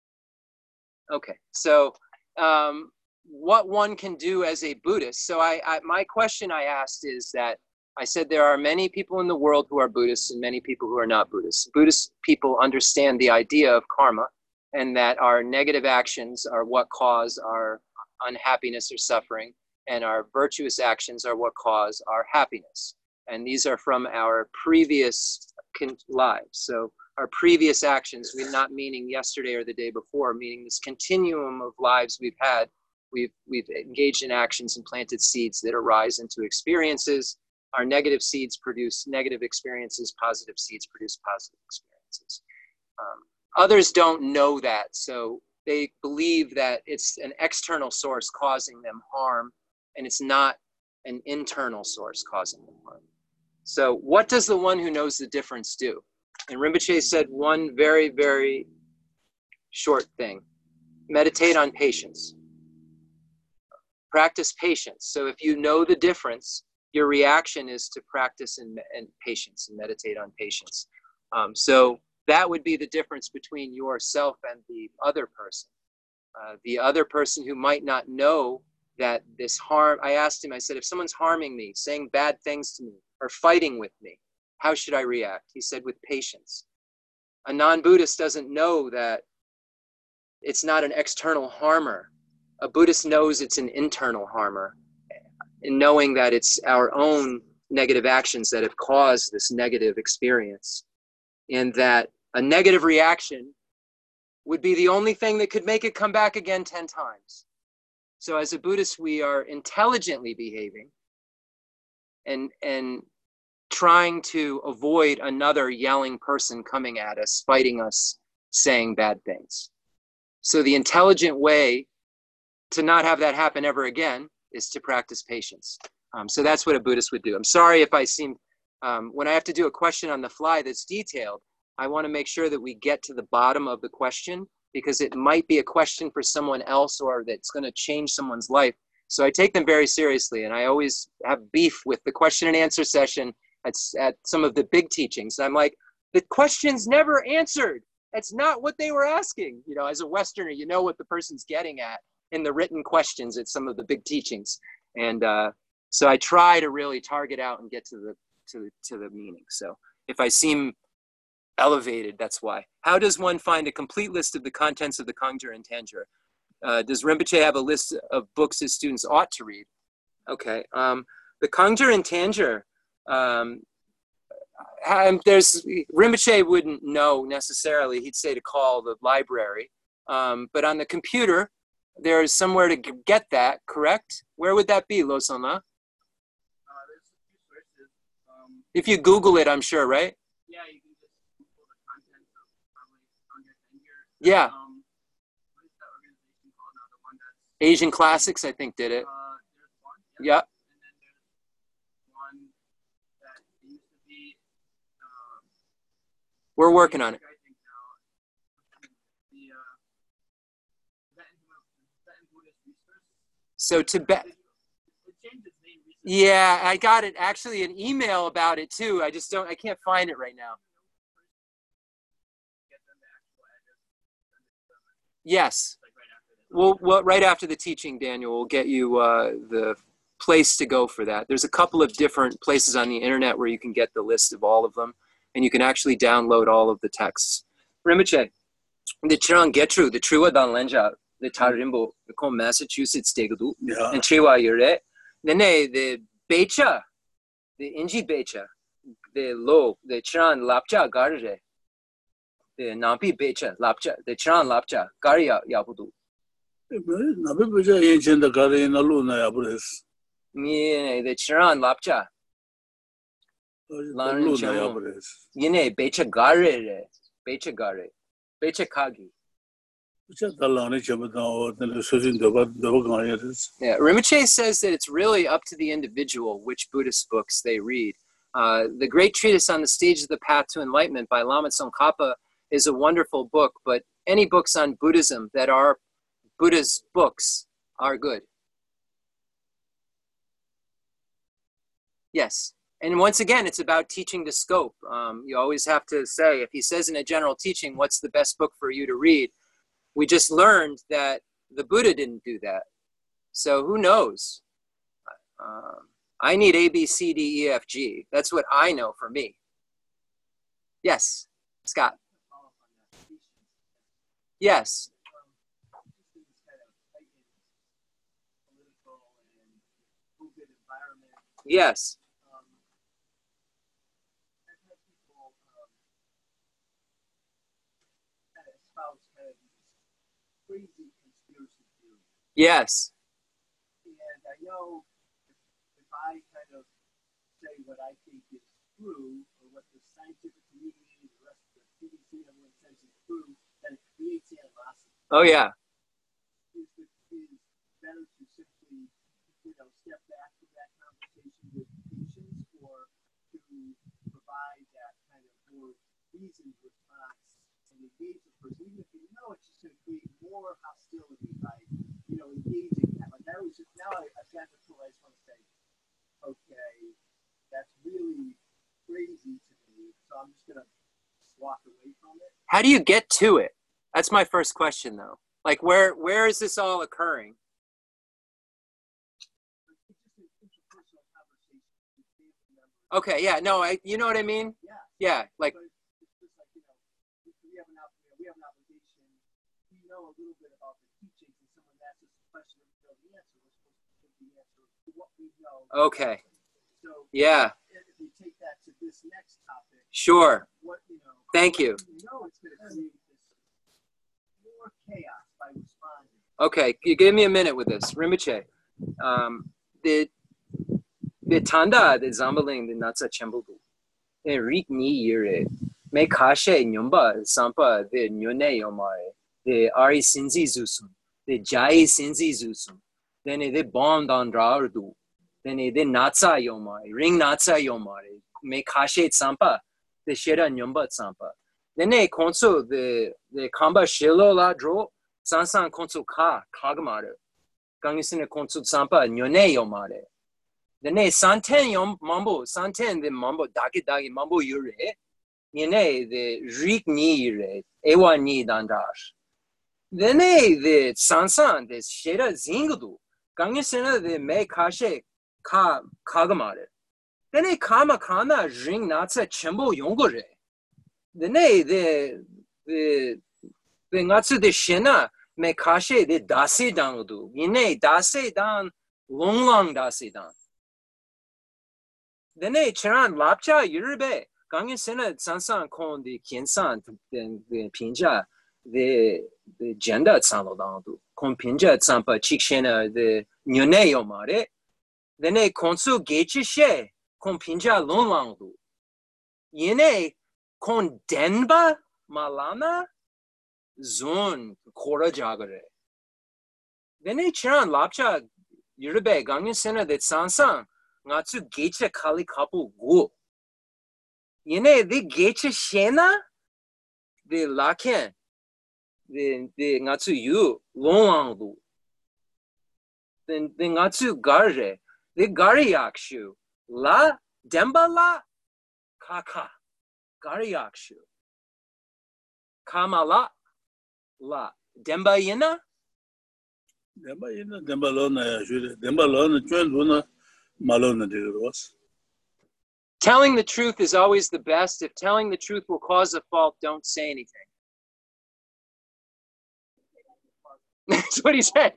[SPEAKER 1] Okay, so um what one can do as a Buddhist. So I, I, my question I asked is that I said there are many people in the world who are Buddhists and many people who are not Buddhists. Buddhist people understand the idea of karma and that our negative actions are what cause our unhappiness or suffering, and our virtuous actions are what cause our happiness. And these are from our previous lives. So our previous actions, we're not meaning yesterday or the day before, meaning this continuum of lives we've had. We've, we've engaged in actions and planted seeds that arise into experiences. Our negative seeds produce negative experiences. Positive seeds produce positive experiences. Um, others don't know that. So they believe that it's an external source causing them harm, and it's not an internal source causing them harm. So what does the one who knows the difference do? And Rinpoche said one very, very short thing. Meditate on patience. Practice patience. So if you know the difference, your reaction is to practice and, and patience and meditate on patience. Um, so that would be the difference between yourself and the other person. Uh, the other person who might not know that this harm, I asked him, I said, if someone's harming me, saying bad things to me, or fighting with me, how should I react? He said, with patience. A non-Buddhist doesn't know that it's not an external harmer. A Buddhist knows it's an internal harmer, in knowing that it's our own negative actions that have caused this negative experience, and that a negative reaction would be the only thing that could make it come back again ten times. So as a Buddhist, we are intelligently behaving and, and trying to avoid another yelling person coming at us, fighting us, saying bad things. So the intelligent way to not have that happen ever again is to practice patience. Um, so that's what a Buddhist would do. I'm sorry if I seem, um, when I have to do a question on the fly that's detailed, I want to make sure that we get to the bottom of the question, because it might be a question for someone else or that's going to change someone's life. So I take them very seriously, and I always have beef with the question and answer session at, at some of the big teachings. I'm like, the question's never answered. That's not what they were asking. You know, as a Westerner, you know what the person's getting at in the written questions at some of the big teachings. And uh, so I try to really target out and get to the, to the, to the meaning. So if I seem elevated, that's why. How does one find a complete list of the contents of the Kangjur and Tanjur? Uh, does Rinpoche have a list of books his students ought to read? Okay, um, the Kangjur and Tanjur, um, um, there's, Rinpoche wouldn't know necessarily, he'd say to call the library, um, but on the computer, there's somewhere to get that, correct? Where would that be, Losana? Uh, there's a few sources. Um, if you Google it, I'm sure, right? Yeah, you can just Google the contents of probably Kangjur Tanjur. Yeah. Um, what is that organization called now? The one that's Asian Classics, I think, did it. Uh, there's one. Yeah. Yep. And then there's one that used to be. Um, We're working on it. So Tibet, yeah, I got it. Actually, an email about it too. I just don't, I can't find it right now. Yes. Well, well, right after the teaching, Daniel, we'll get you uh, the place to go for that. There's a couple of different places on the internet where you can get the list of all of them, and you can actually download all of the texts. Rinpoche, the Chirang Getru, the Triwa Dan Lenja, the Tarimbo, the Kom Massachusetts Degudu, and Triwa Yure, then the Becha, the Inji Becha, the Lo, the Chiran Lapcha Garre, the Nampi Becha, Lapcha, the Chiran Lapcha, Garia Yabudu.
[SPEAKER 2] Nabi Becha ancient the Gari in Aluna Yabres.
[SPEAKER 1] Me, the Chiran Lapcha. Lana Yabres. Yene, Becha Garre, Becha Garre, Becha Kagi. Yeah, Rinpoche says that it's really up to the individual which Buddhist books they read. Uh, the great treatise on the stage of the path to enlightenment by Lama Tsongkhapa is a wonderful book, but any books on Buddhism that are Buddha's books are good. Yes. And once again, it's about teaching the scope. Um, you always have to say, if he says in a general teaching, what's the best book for you to read? We just learned that the Buddha didn't do that. So who knows? Um, I need A, B, C, D, E, F, G. That's what I know for me. Yes, Scott. Yes. Yes.
[SPEAKER 3] Crazy conspiracy theory.
[SPEAKER 1] Yes.
[SPEAKER 3] And I know if, if I kind of say what I think is true, or what the scientific community, the rest of the C D C, everyone says is true, then it creates animosity.
[SPEAKER 1] Oh, yeah.
[SPEAKER 3] Is it is better to simply, you know, step back from that conversation with patients, or to provide that kind of more reasoned response and engage the person, even if you know it's just going to create more hostility by, you know, engaging that. Like I was just, now I, I've got to I just want to say, okay, that's really crazy to me, so I'm just going to walk away from it.
[SPEAKER 1] How do you get to it? That's my first question, though. Like, where where is this all occurring?
[SPEAKER 3] It's just an interpersonal conversation with family members.
[SPEAKER 1] Okay, yeah, no, I, you know what I mean?
[SPEAKER 3] Yeah.
[SPEAKER 1] Yeah, like,
[SPEAKER 3] But it's just like, you know, we have an obligation, we have an obligation, we know a little bit about the teachings, and someone asks us a question and we know the answer, we're supposed to give the answer to what we know.
[SPEAKER 1] okay,
[SPEAKER 3] So
[SPEAKER 1] yeah,
[SPEAKER 3] if we take that to this next topic,
[SPEAKER 1] sure.
[SPEAKER 3] what, you know,
[SPEAKER 1] Thank you.
[SPEAKER 3] we know it's going to create this more chaos by responding.
[SPEAKER 1] Okay, you give me a minute with this. Rinpoche, um, the the tanda the zambaling the natsa chembugu, the rik ni yire, me kashe nyumba sampa the nyone yomare, the ari sinzi zusum, the jai sinzi zusum, then the bond on draurdu, then the natsa yomare, ring natsa yomare, me kashe sampa, the shera nyumba sampa. Then they konso the the kamba shilo la dro. Sansan konsu ka kagamaru. Gangisine konsu sampa nyone yomare. The ne santen yom mambo, santen the mambo daki daki mambo yure. Yene the rik ni yure, ewa ni dandash. The ne the sansan the shera zingudu. Gangisine the me kashe ka kagamaru. The ne kama kana ring natsa chembo yongore. The ne the the the natsu the shena. Me kashe de dasi dan do. Yine dasi dan long long dasi dan. Dene chiran lapcha yurbe. Gangen sena sansan kon de kiensan den de pinja de de jenda tsalo dan do. Kon pinja tsampa chikshena de nyone yomare. Dene konsu gechi she kon pinja long long do. Yine kon denba malana zone kora jagare. Then a chiran lapcha yurbe gangen sena that sansan natsu gecha kali kapu go. Yene the gecha shena the laken the the natsu yu long do. Then the natsu garje the gariakshu la demba la kaka gariakshu kamala la demba yena
[SPEAKER 2] Demba ina demba lona ya jure. Demba lona join luna malona de was.
[SPEAKER 1] Telling the truth is always the best. If telling the truth will cause a fault, don't say anything. That's what he said.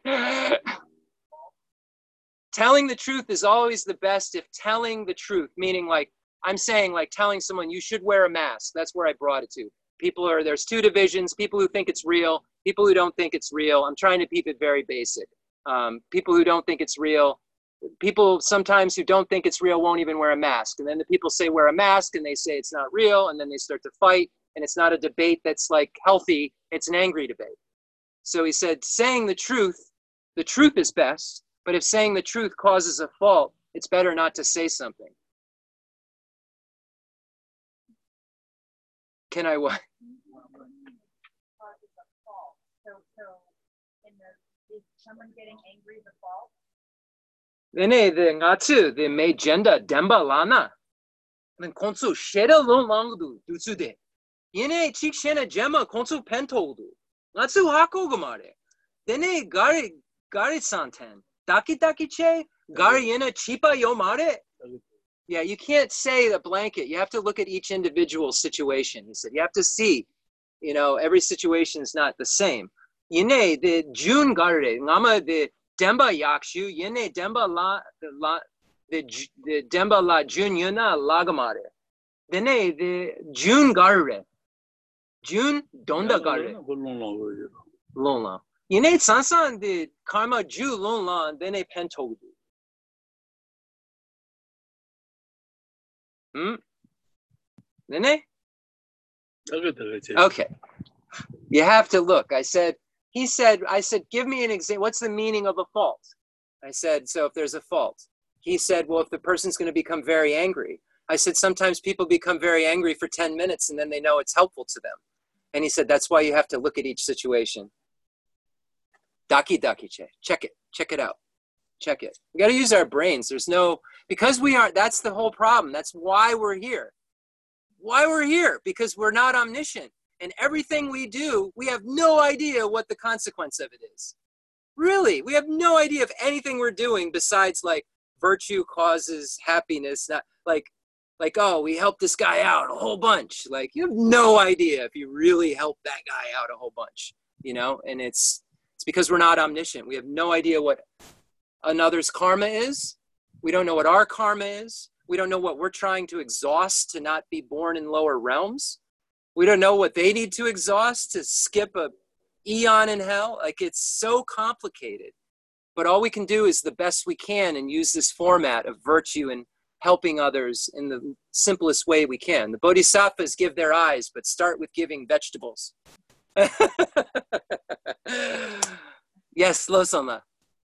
[SPEAKER 1] Telling the truth is always the best if telling the truth, meaning like, I'm saying like telling someone you should wear a mask. That's where I brought it to. People are, there's two divisions, people who think it's real, people who don't think it's real. I'm trying to keep it very basic. Um, people who don't think it's real, people sometimes who don't think it's real won't even wear a mask. And then the people say wear a mask and they say it's not real. And then they start to fight. And it's not a debate that's like healthy. It's an angry debate. So he said, saying the truth, the truth is best. But if saying the truth causes a fault, it's better not to say something. Can I what?
[SPEAKER 4] So, so in the, is someone getting angry the fault?
[SPEAKER 1] Dene the ngatu the me gender demba lana. Then konsu sheda long long do do su de. Yene chik shena gemma konsu pento do. Ngatu hako gamare. Dene gari gari santen. Daki daki che gari yena chipa yomare. Yeah, you can't say the blanket. You have to look at each individual situation. He said, you have to see, you know, every situation is not the same. Yene the June garre, ngama the demba yakshu, yene demba la la the the demba la June yuna lagamare. Dene the June garre. June donda garre. Lonla. Yene sansan the karma ju lonla dene pentogu. Hmm? Nene? Okay. You have to look. I said, he said, I said, give me an example. What's the meaning of a fault? I said, so if there's a fault. He said, well, if the person's going to become very angry. I said, sometimes people become very angry for ten minutes and then they know it's helpful to them. And he said, that's why you have to look at each situation. Daki daki che. Check it. Check it out. Check it. We got to use our brains. There's no, because we aren't, that's the whole problem. That's why we're here. Why we're here, because we're not omniscient. And everything we do, we have no idea what the consequence of it is. Really, we have no idea of anything we're doing besides like virtue causes happiness. Not like, like, oh, we helped this guy out a whole bunch. Like you have no idea if you really helped that guy out a whole bunch, you know? And it's, it's because we're not omniscient. We have no idea what another's karma is. We don't know what our karma is. We don't know what we're trying to exhaust to not be born in lower realms. We don't know what they need to exhaust to skip a eon in hell. Like it's so complicated. But all we can do is the best we can and use this format of virtue and helping others in the simplest way we can. The bodhisattvas give their eyes, but start with giving vegetables. Yes, Losama.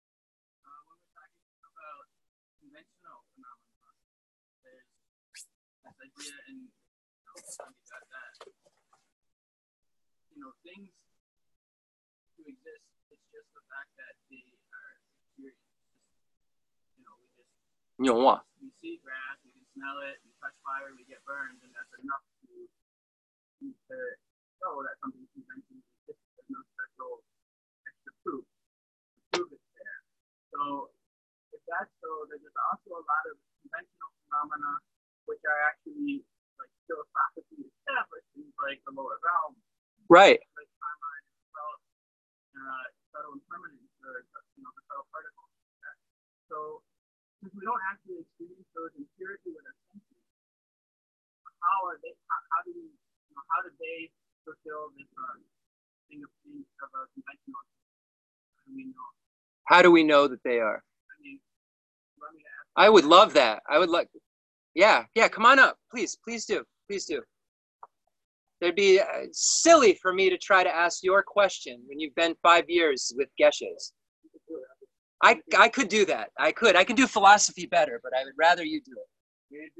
[SPEAKER 5] You know, things to exist, it's just the fact that they are experienced. You know, we just, we see grass, we can smell it, we touch fire, we get burned, and that's enough to, to show that something's conventional exists. There's no special extra proof to prove it's there. So, if that's so, then there's also a lot of conventional phenomena which are actually like philosophically established in like the lower realm.
[SPEAKER 1] Right.
[SPEAKER 5] Like timeline and subtle, uh, subtle impermanence, or you know, the subtle particles. So, since we don't actually experience those empirically with our senses, how are they? How, how do we? You know, how do they fulfill this uh, thing of being of a conventional? How do we know?
[SPEAKER 1] How do we know that they are?
[SPEAKER 5] I mean, let me ask.
[SPEAKER 1] I would love that. I would like. Yeah, yeah. Come on up, please. Please do. Please do. It'd be uh, silly for me to try to ask your question when you've been five years with Geshes. I I could do that. I could. I can do philosophy better, but I would rather you do it.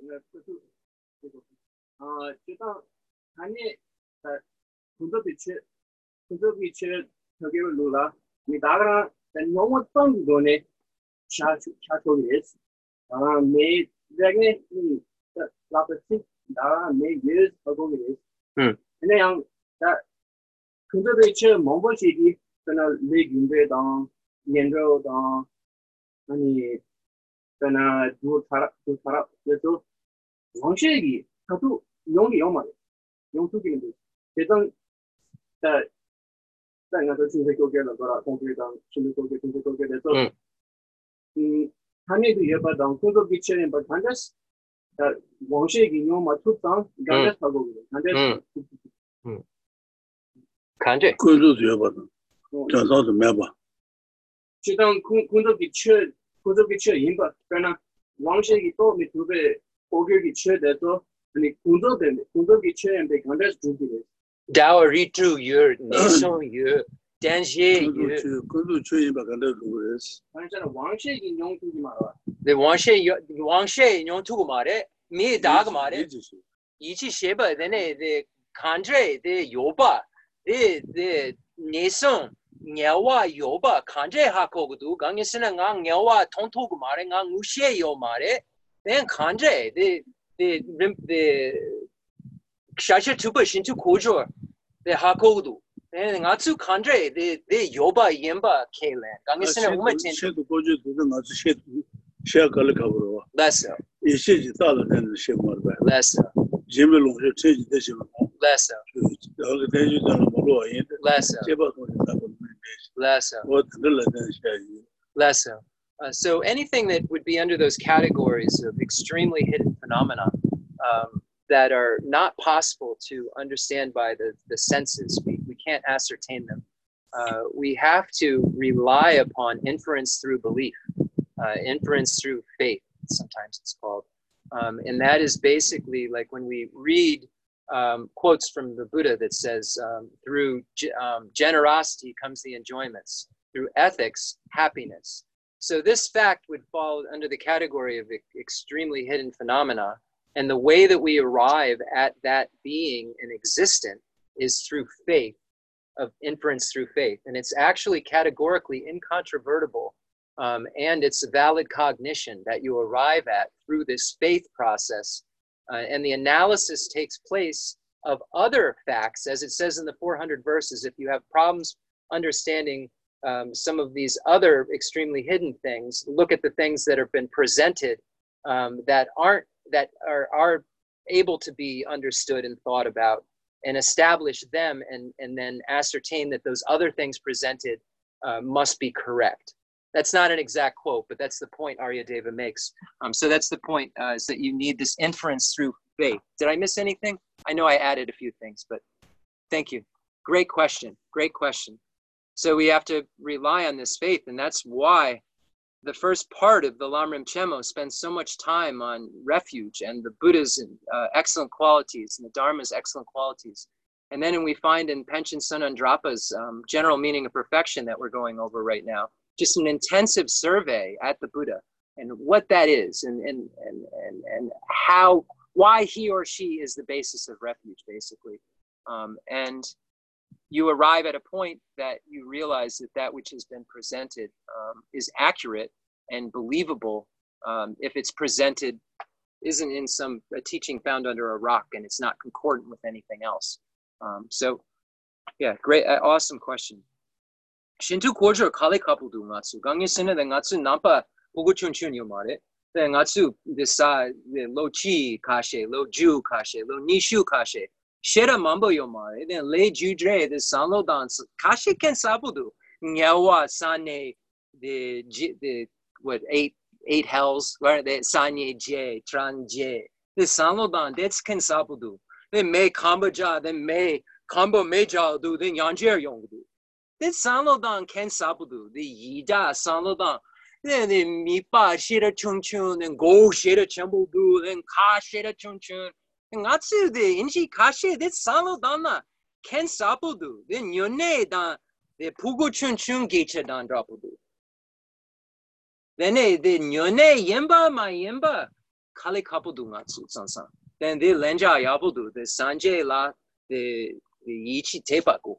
[SPEAKER 5] Uh, 제가 아니, 군도 비치, 군도 비치 저기 놀라. 이 나라 너무 떤 거네. 차 차토리스. 아, 매 내게 이 라프티 나라 매 years ago is.
[SPEAKER 1] 음.
[SPEAKER 5] 그냥 다 군도 비치 몽골시기 그날 내 군대당
[SPEAKER 3] 연료 더 아니 그나 두 사람 두 사람 그래서 왕실이 다도 용이 용말 용투기는 대단 다 내가 저 중세 교계는 거라 공부당 중세 교계 중세 교계 돼서 음 한에도 예바당 고도 비치는 바 단다스 다 왕실이 용 맞췄다 간다 하고 간다
[SPEAKER 1] 음. 간제.
[SPEAKER 2] 그도 되어봐. 자서도 매봐.
[SPEAKER 3] 지금 고도 비치 고도 비치 인바 그러나 왕실이 또 미투베 고객이 취해돼서 아니 고도 되는데 고도 비치는데 간다 주기래.
[SPEAKER 1] Dao Ritu Yur, Nesong Yur, Danjie Yur.
[SPEAKER 2] 그도 주의 바간다 그랬어.
[SPEAKER 3] 완전히 왕실이 용투기 말아.
[SPEAKER 1] The Wangshe Wangshe Yontu Mare, me Dag Mare, Ichi Sheba, then the Kandre, the Yoba, the the Nesong, Nyawa Yoba, Kandre Hakogu, Gangisina Gang Nyawa, Tontu Mare, Gang Ushe Yo Mare, then Kandre, the the the Shasha Tuba Shintu Kojor, the Hakodu, and Natsu Kandre, the the Yoba Yemba Kalen, Gangisina Umatin.
[SPEAKER 2] 셰도 고주 두는 아주 셰 셰가를 가버어.
[SPEAKER 1] Less,
[SPEAKER 2] 이시지 따라는 셰 말바.
[SPEAKER 1] less,
[SPEAKER 2] 제멜롱 셰지 되시면
[SPEAKER 1] less,
[SPEAKER 2] 여기 대주자는 뭐로 아닌데.
[SPEAKER 1] less,
[SPEAKER 2] 제바도 나도
[SPEAKER 1] less,
[SPEAKER 2] 뭐 들을라는 셰지.
[SPEAKER 1] less. Uh, so anything that would be under those categories of extremely hidden phenomena um, that are not possible to understand by the, the senses, we, we can't ascertain them. Uh, we have to rely upon inference through belief, uh, inference through faith, sometimes it's called. Um, and that is basically like when we read um, quotes from the Buddha that says, um, through um, generosity comes the enjoyments, through ethics, happiness. So this fact would fall under the category of extremely hidden phenomena. And the way that we arrive at that being and existent is through faith, of inference through faith. And it's actually categorically incontrovertible. Um, and it's a valid cognition that you arrive at through this faith process. Uh, and the analysis takes place of other facts, as it says in the four hundred verses. If you have problems understanding um, some of these other extremely hidden things, look at the things that have been presented um, that aren't, that are, are able to be understood and thought about, and establish them, and, and then ascertain that those other things presented uh, must be correct. That's not an exact quote, but that's the point Aryadeva makes. Um, so that's the point, uh, is that you need this inference through faith. Did I miss anything? I know I added a few things, but thank you. Great question, great question. So we have to rely on this faith, and that's why the first part of the Lamrim Chemo spends so much time on refuge and the Buddha's uh, excellent qualities and the Dharma's excellent qualities. And then we find in Panchen Sonandrapa's um, general meaning of perfection that we're going over right now, just an intensive survey at the Buddha and what that is, and, and, and, and, and how, why he or she is the basis of refuge, basically. Um, and you arrive at a point that you realize that that which has been presented um, is accurate and believable um, if it's presented, isn't in some a teaching found under a rock and it's not concordant with anything else. Um, so, yeah, great, uh, awesome question. Shintu Kojo Kali Kapudu Matsu, Gangi Sina, the Natsu Nampa, Uguchun Chunyo Mare, the Natsu, the Sa, the Lo Chi Kashe, Lo Ju Kashe, Lo Nishu Kashe. Shera mambo yomare, then lay judre, the sanlo dance, kashi ken sabudu, nyawa sane, the, the, what, eight, eight hells, where the sanye je, tran je, the sanlo dan, that's ken sabudu. Then may kambaja, then may kambo meja do, then yanjer yongdu. Then sanlo dan ken sabudu, the yida sanlo dan, then the mipa shira chung chun, then go shira chambu do, then ka shira chung chun. Ngatsu de inji kashe de salo dana ken sapudu then yone dan de pugu chun chun gecha dan drapudu then de yone yemba ma yemba kali kapudu ngatsu sansan then de lenja yabudu de sanje la de ichi tepaku.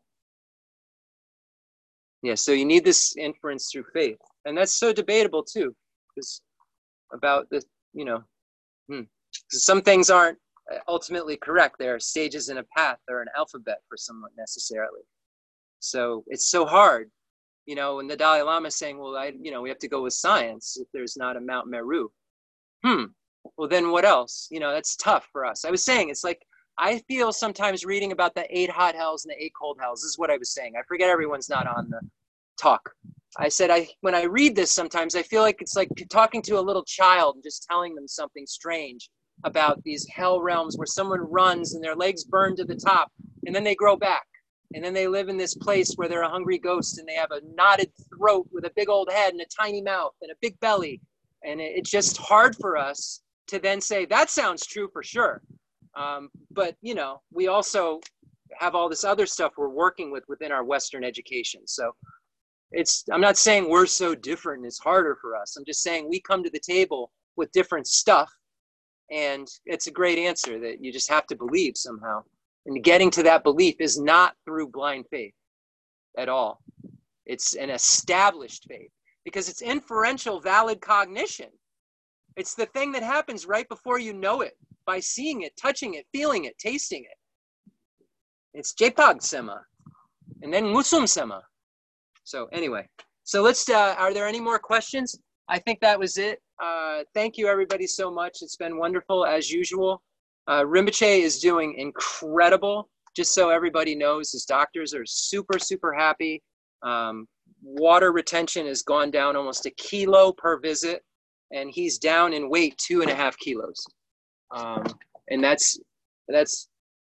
[SPEAKER 1] Yeah, so you need this inference through faith, and that's so debatable too, because about the, you know, hmm. some things aren't ultimately correct. There are stages in a path or an alphabet for someone necessarily. So it's so hard You know, and the Dalai Lama is saying, well, I, you know, we have to go with science if there's not a Mount Meru. Hmm. Well, then what else? You know, that's tough for us. I was saying, it's like, I feel sometimes reading about the eight hot hells and the eight cold hells. This is what I was saying. I forget everyone's not on the talk. I said, I when I read this, sometimes I feel like it's like talking to a little child and just telling them something strange about these hell realms where someone runs and their legs burn to the top and then they grow back. And then they live in this place where they're a hungry ghost and they have a knotted throat with a big old head and a tiny mouth and a big belly. And it, it's just hard for us to then say, that sounds true for sure. Um, but, you know, we also have all this other stuff we're working with within our Western education. So it's, I'm not saying we're so different and it's harder for us. I'm just saying we come to the table with different stuff. And it's a great answer that you just have to believe somehow. And getting to that belief is not through blind faith at all. It's an established faith because it's inferential valid cognition. It's the thing that happens right before you know it by seeing it, touching it, feeling it, tasting it. It's Jepag Sema and then Musum Sema. So anyway, so let's, uh, are there any more questions? I think that was it. Uh, thank you everybody so much. It's been wonderful as usual. Uh, Rinpoche is doing incredible. Just so everybody knows, his doctors are super, super happy. Um, water retention has gone down almost a kilo per visit, and he's down in weight two and a half kilos. Um, and that's that's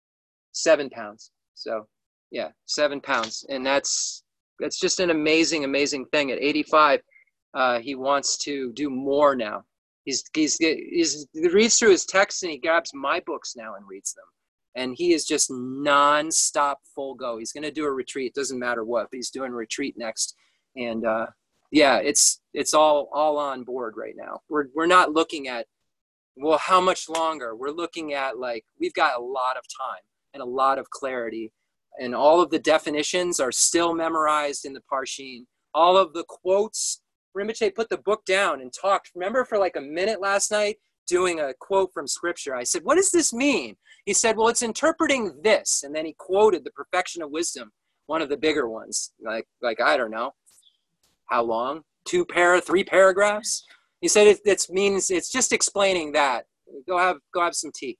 [SPEAKER 1] seven pounds. So yeah, seven pounds, and that's that's just an amazing, amazing thing. At eighty-five, uh, he wants to do more now. He's, he's, he's, he reads through his texts and he grabs my books now and reads them. And he is just non-stop full go. He's going to do a retreat. Doesn't matter what, but he's doing a retreat next. And uh, yeah, it's it's all all on board right now. We're we're not looking at, well, how much longer? We're looking at like, we've got a lot of time and a lot of clarity. And all of the definitions are still memorized in the Parshin. All of the quotes, Rinpoche put the book down and talked, remember, for like a minute last night, doing a quote from scripture. I said, what does this mean? He said, well, it's interpreting this. And then he quoted the Perfection of Wisdom, one of the bigger ones. Like, like I don't know, how long? Two para, three paragraphs? He said, it, it means, it's just explaining that. Go have, go have some tea.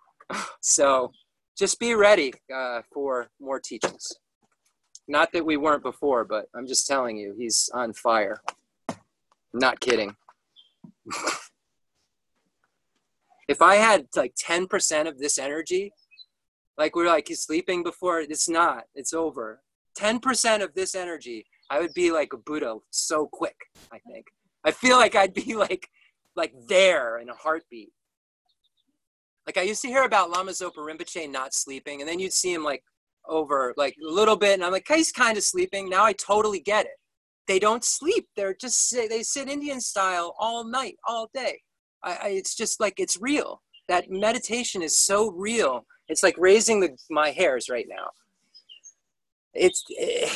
[SPEAKER 1] So just be ready uh, for more teachings. Not that we weren't before, but I'm just telling you, he's on fire. Not kidding. If I had like ten percent of this energy, like we're like, he's sleeping before, it's not, it's over. ten percent of this energy, I would be like a Buddha so quick, I think. I feel like I'd be like, like there in a heartbeat. Like I used to hear about Lama Zopa Rinpoche not sleeping, and then you'd see him like over like a little bit, and I'm like, he's kind of sleeping. Now I totally get it. They don't sleep. They're just, they sit Indian style all night, all day. I, I, it's just like, it's real. That meditation is so real. It's like raising the, my hairs right now. It's, it,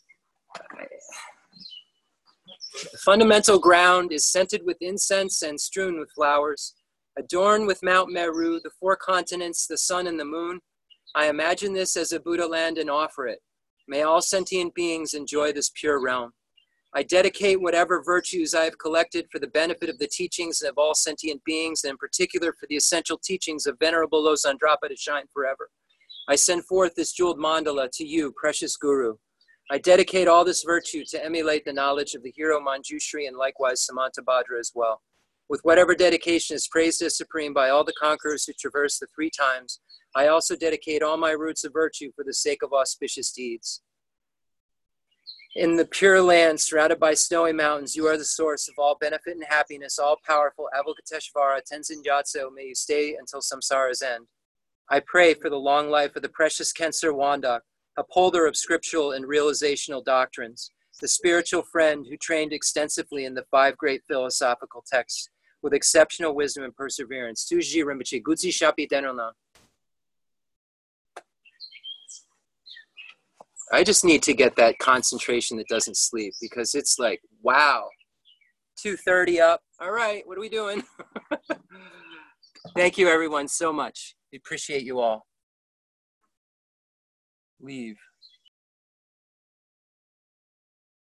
[SPEAKER 1] the fundamental ground is scented with incense and strewn with flowers, adorned with Mount Meru, the four continents, the sun and the moon. I imagine this as a Buddha land and offer it. May all sentient beings enjoy this pure realm. I dedicate whatever virtues I have collected for the benefit of the teachings of all sentient beings, and in particular for the essential teachings of Venerable Losandrapa to shine forever. I send forth this jeweled mandala to you, precious Guru. I dedicate all this virtue to emulate the knowledge of the hero Manjushri and likewise Samantabhadra as well. With whatever dedication is praised as supreme by all the conquerors who traverse the three times, I also dedicate all my roots of virtue for the sake of auspicious deeds. In the pure land surrounded by snowy mountains, you are the source of all benefit and happiness, all-powerful Avalokiteshvara, Tenzin Gyatso, may you stay until samsara's end. I pray for the long life of the precious Khensur Wandak, upholder of scriptural and realizational doctrines, the spiritual friend who trained extensively in the five great philosophical texts with exceptional wisdom and perseverance. Tuji Rinpoche, Gutsi Shapi Denrona. I just need to get that concentration that doesn't sleep, because it's like, wow, two thirty up. All right, what are we doing? Thank you, everyone, so much. We appreciate you all. Leave.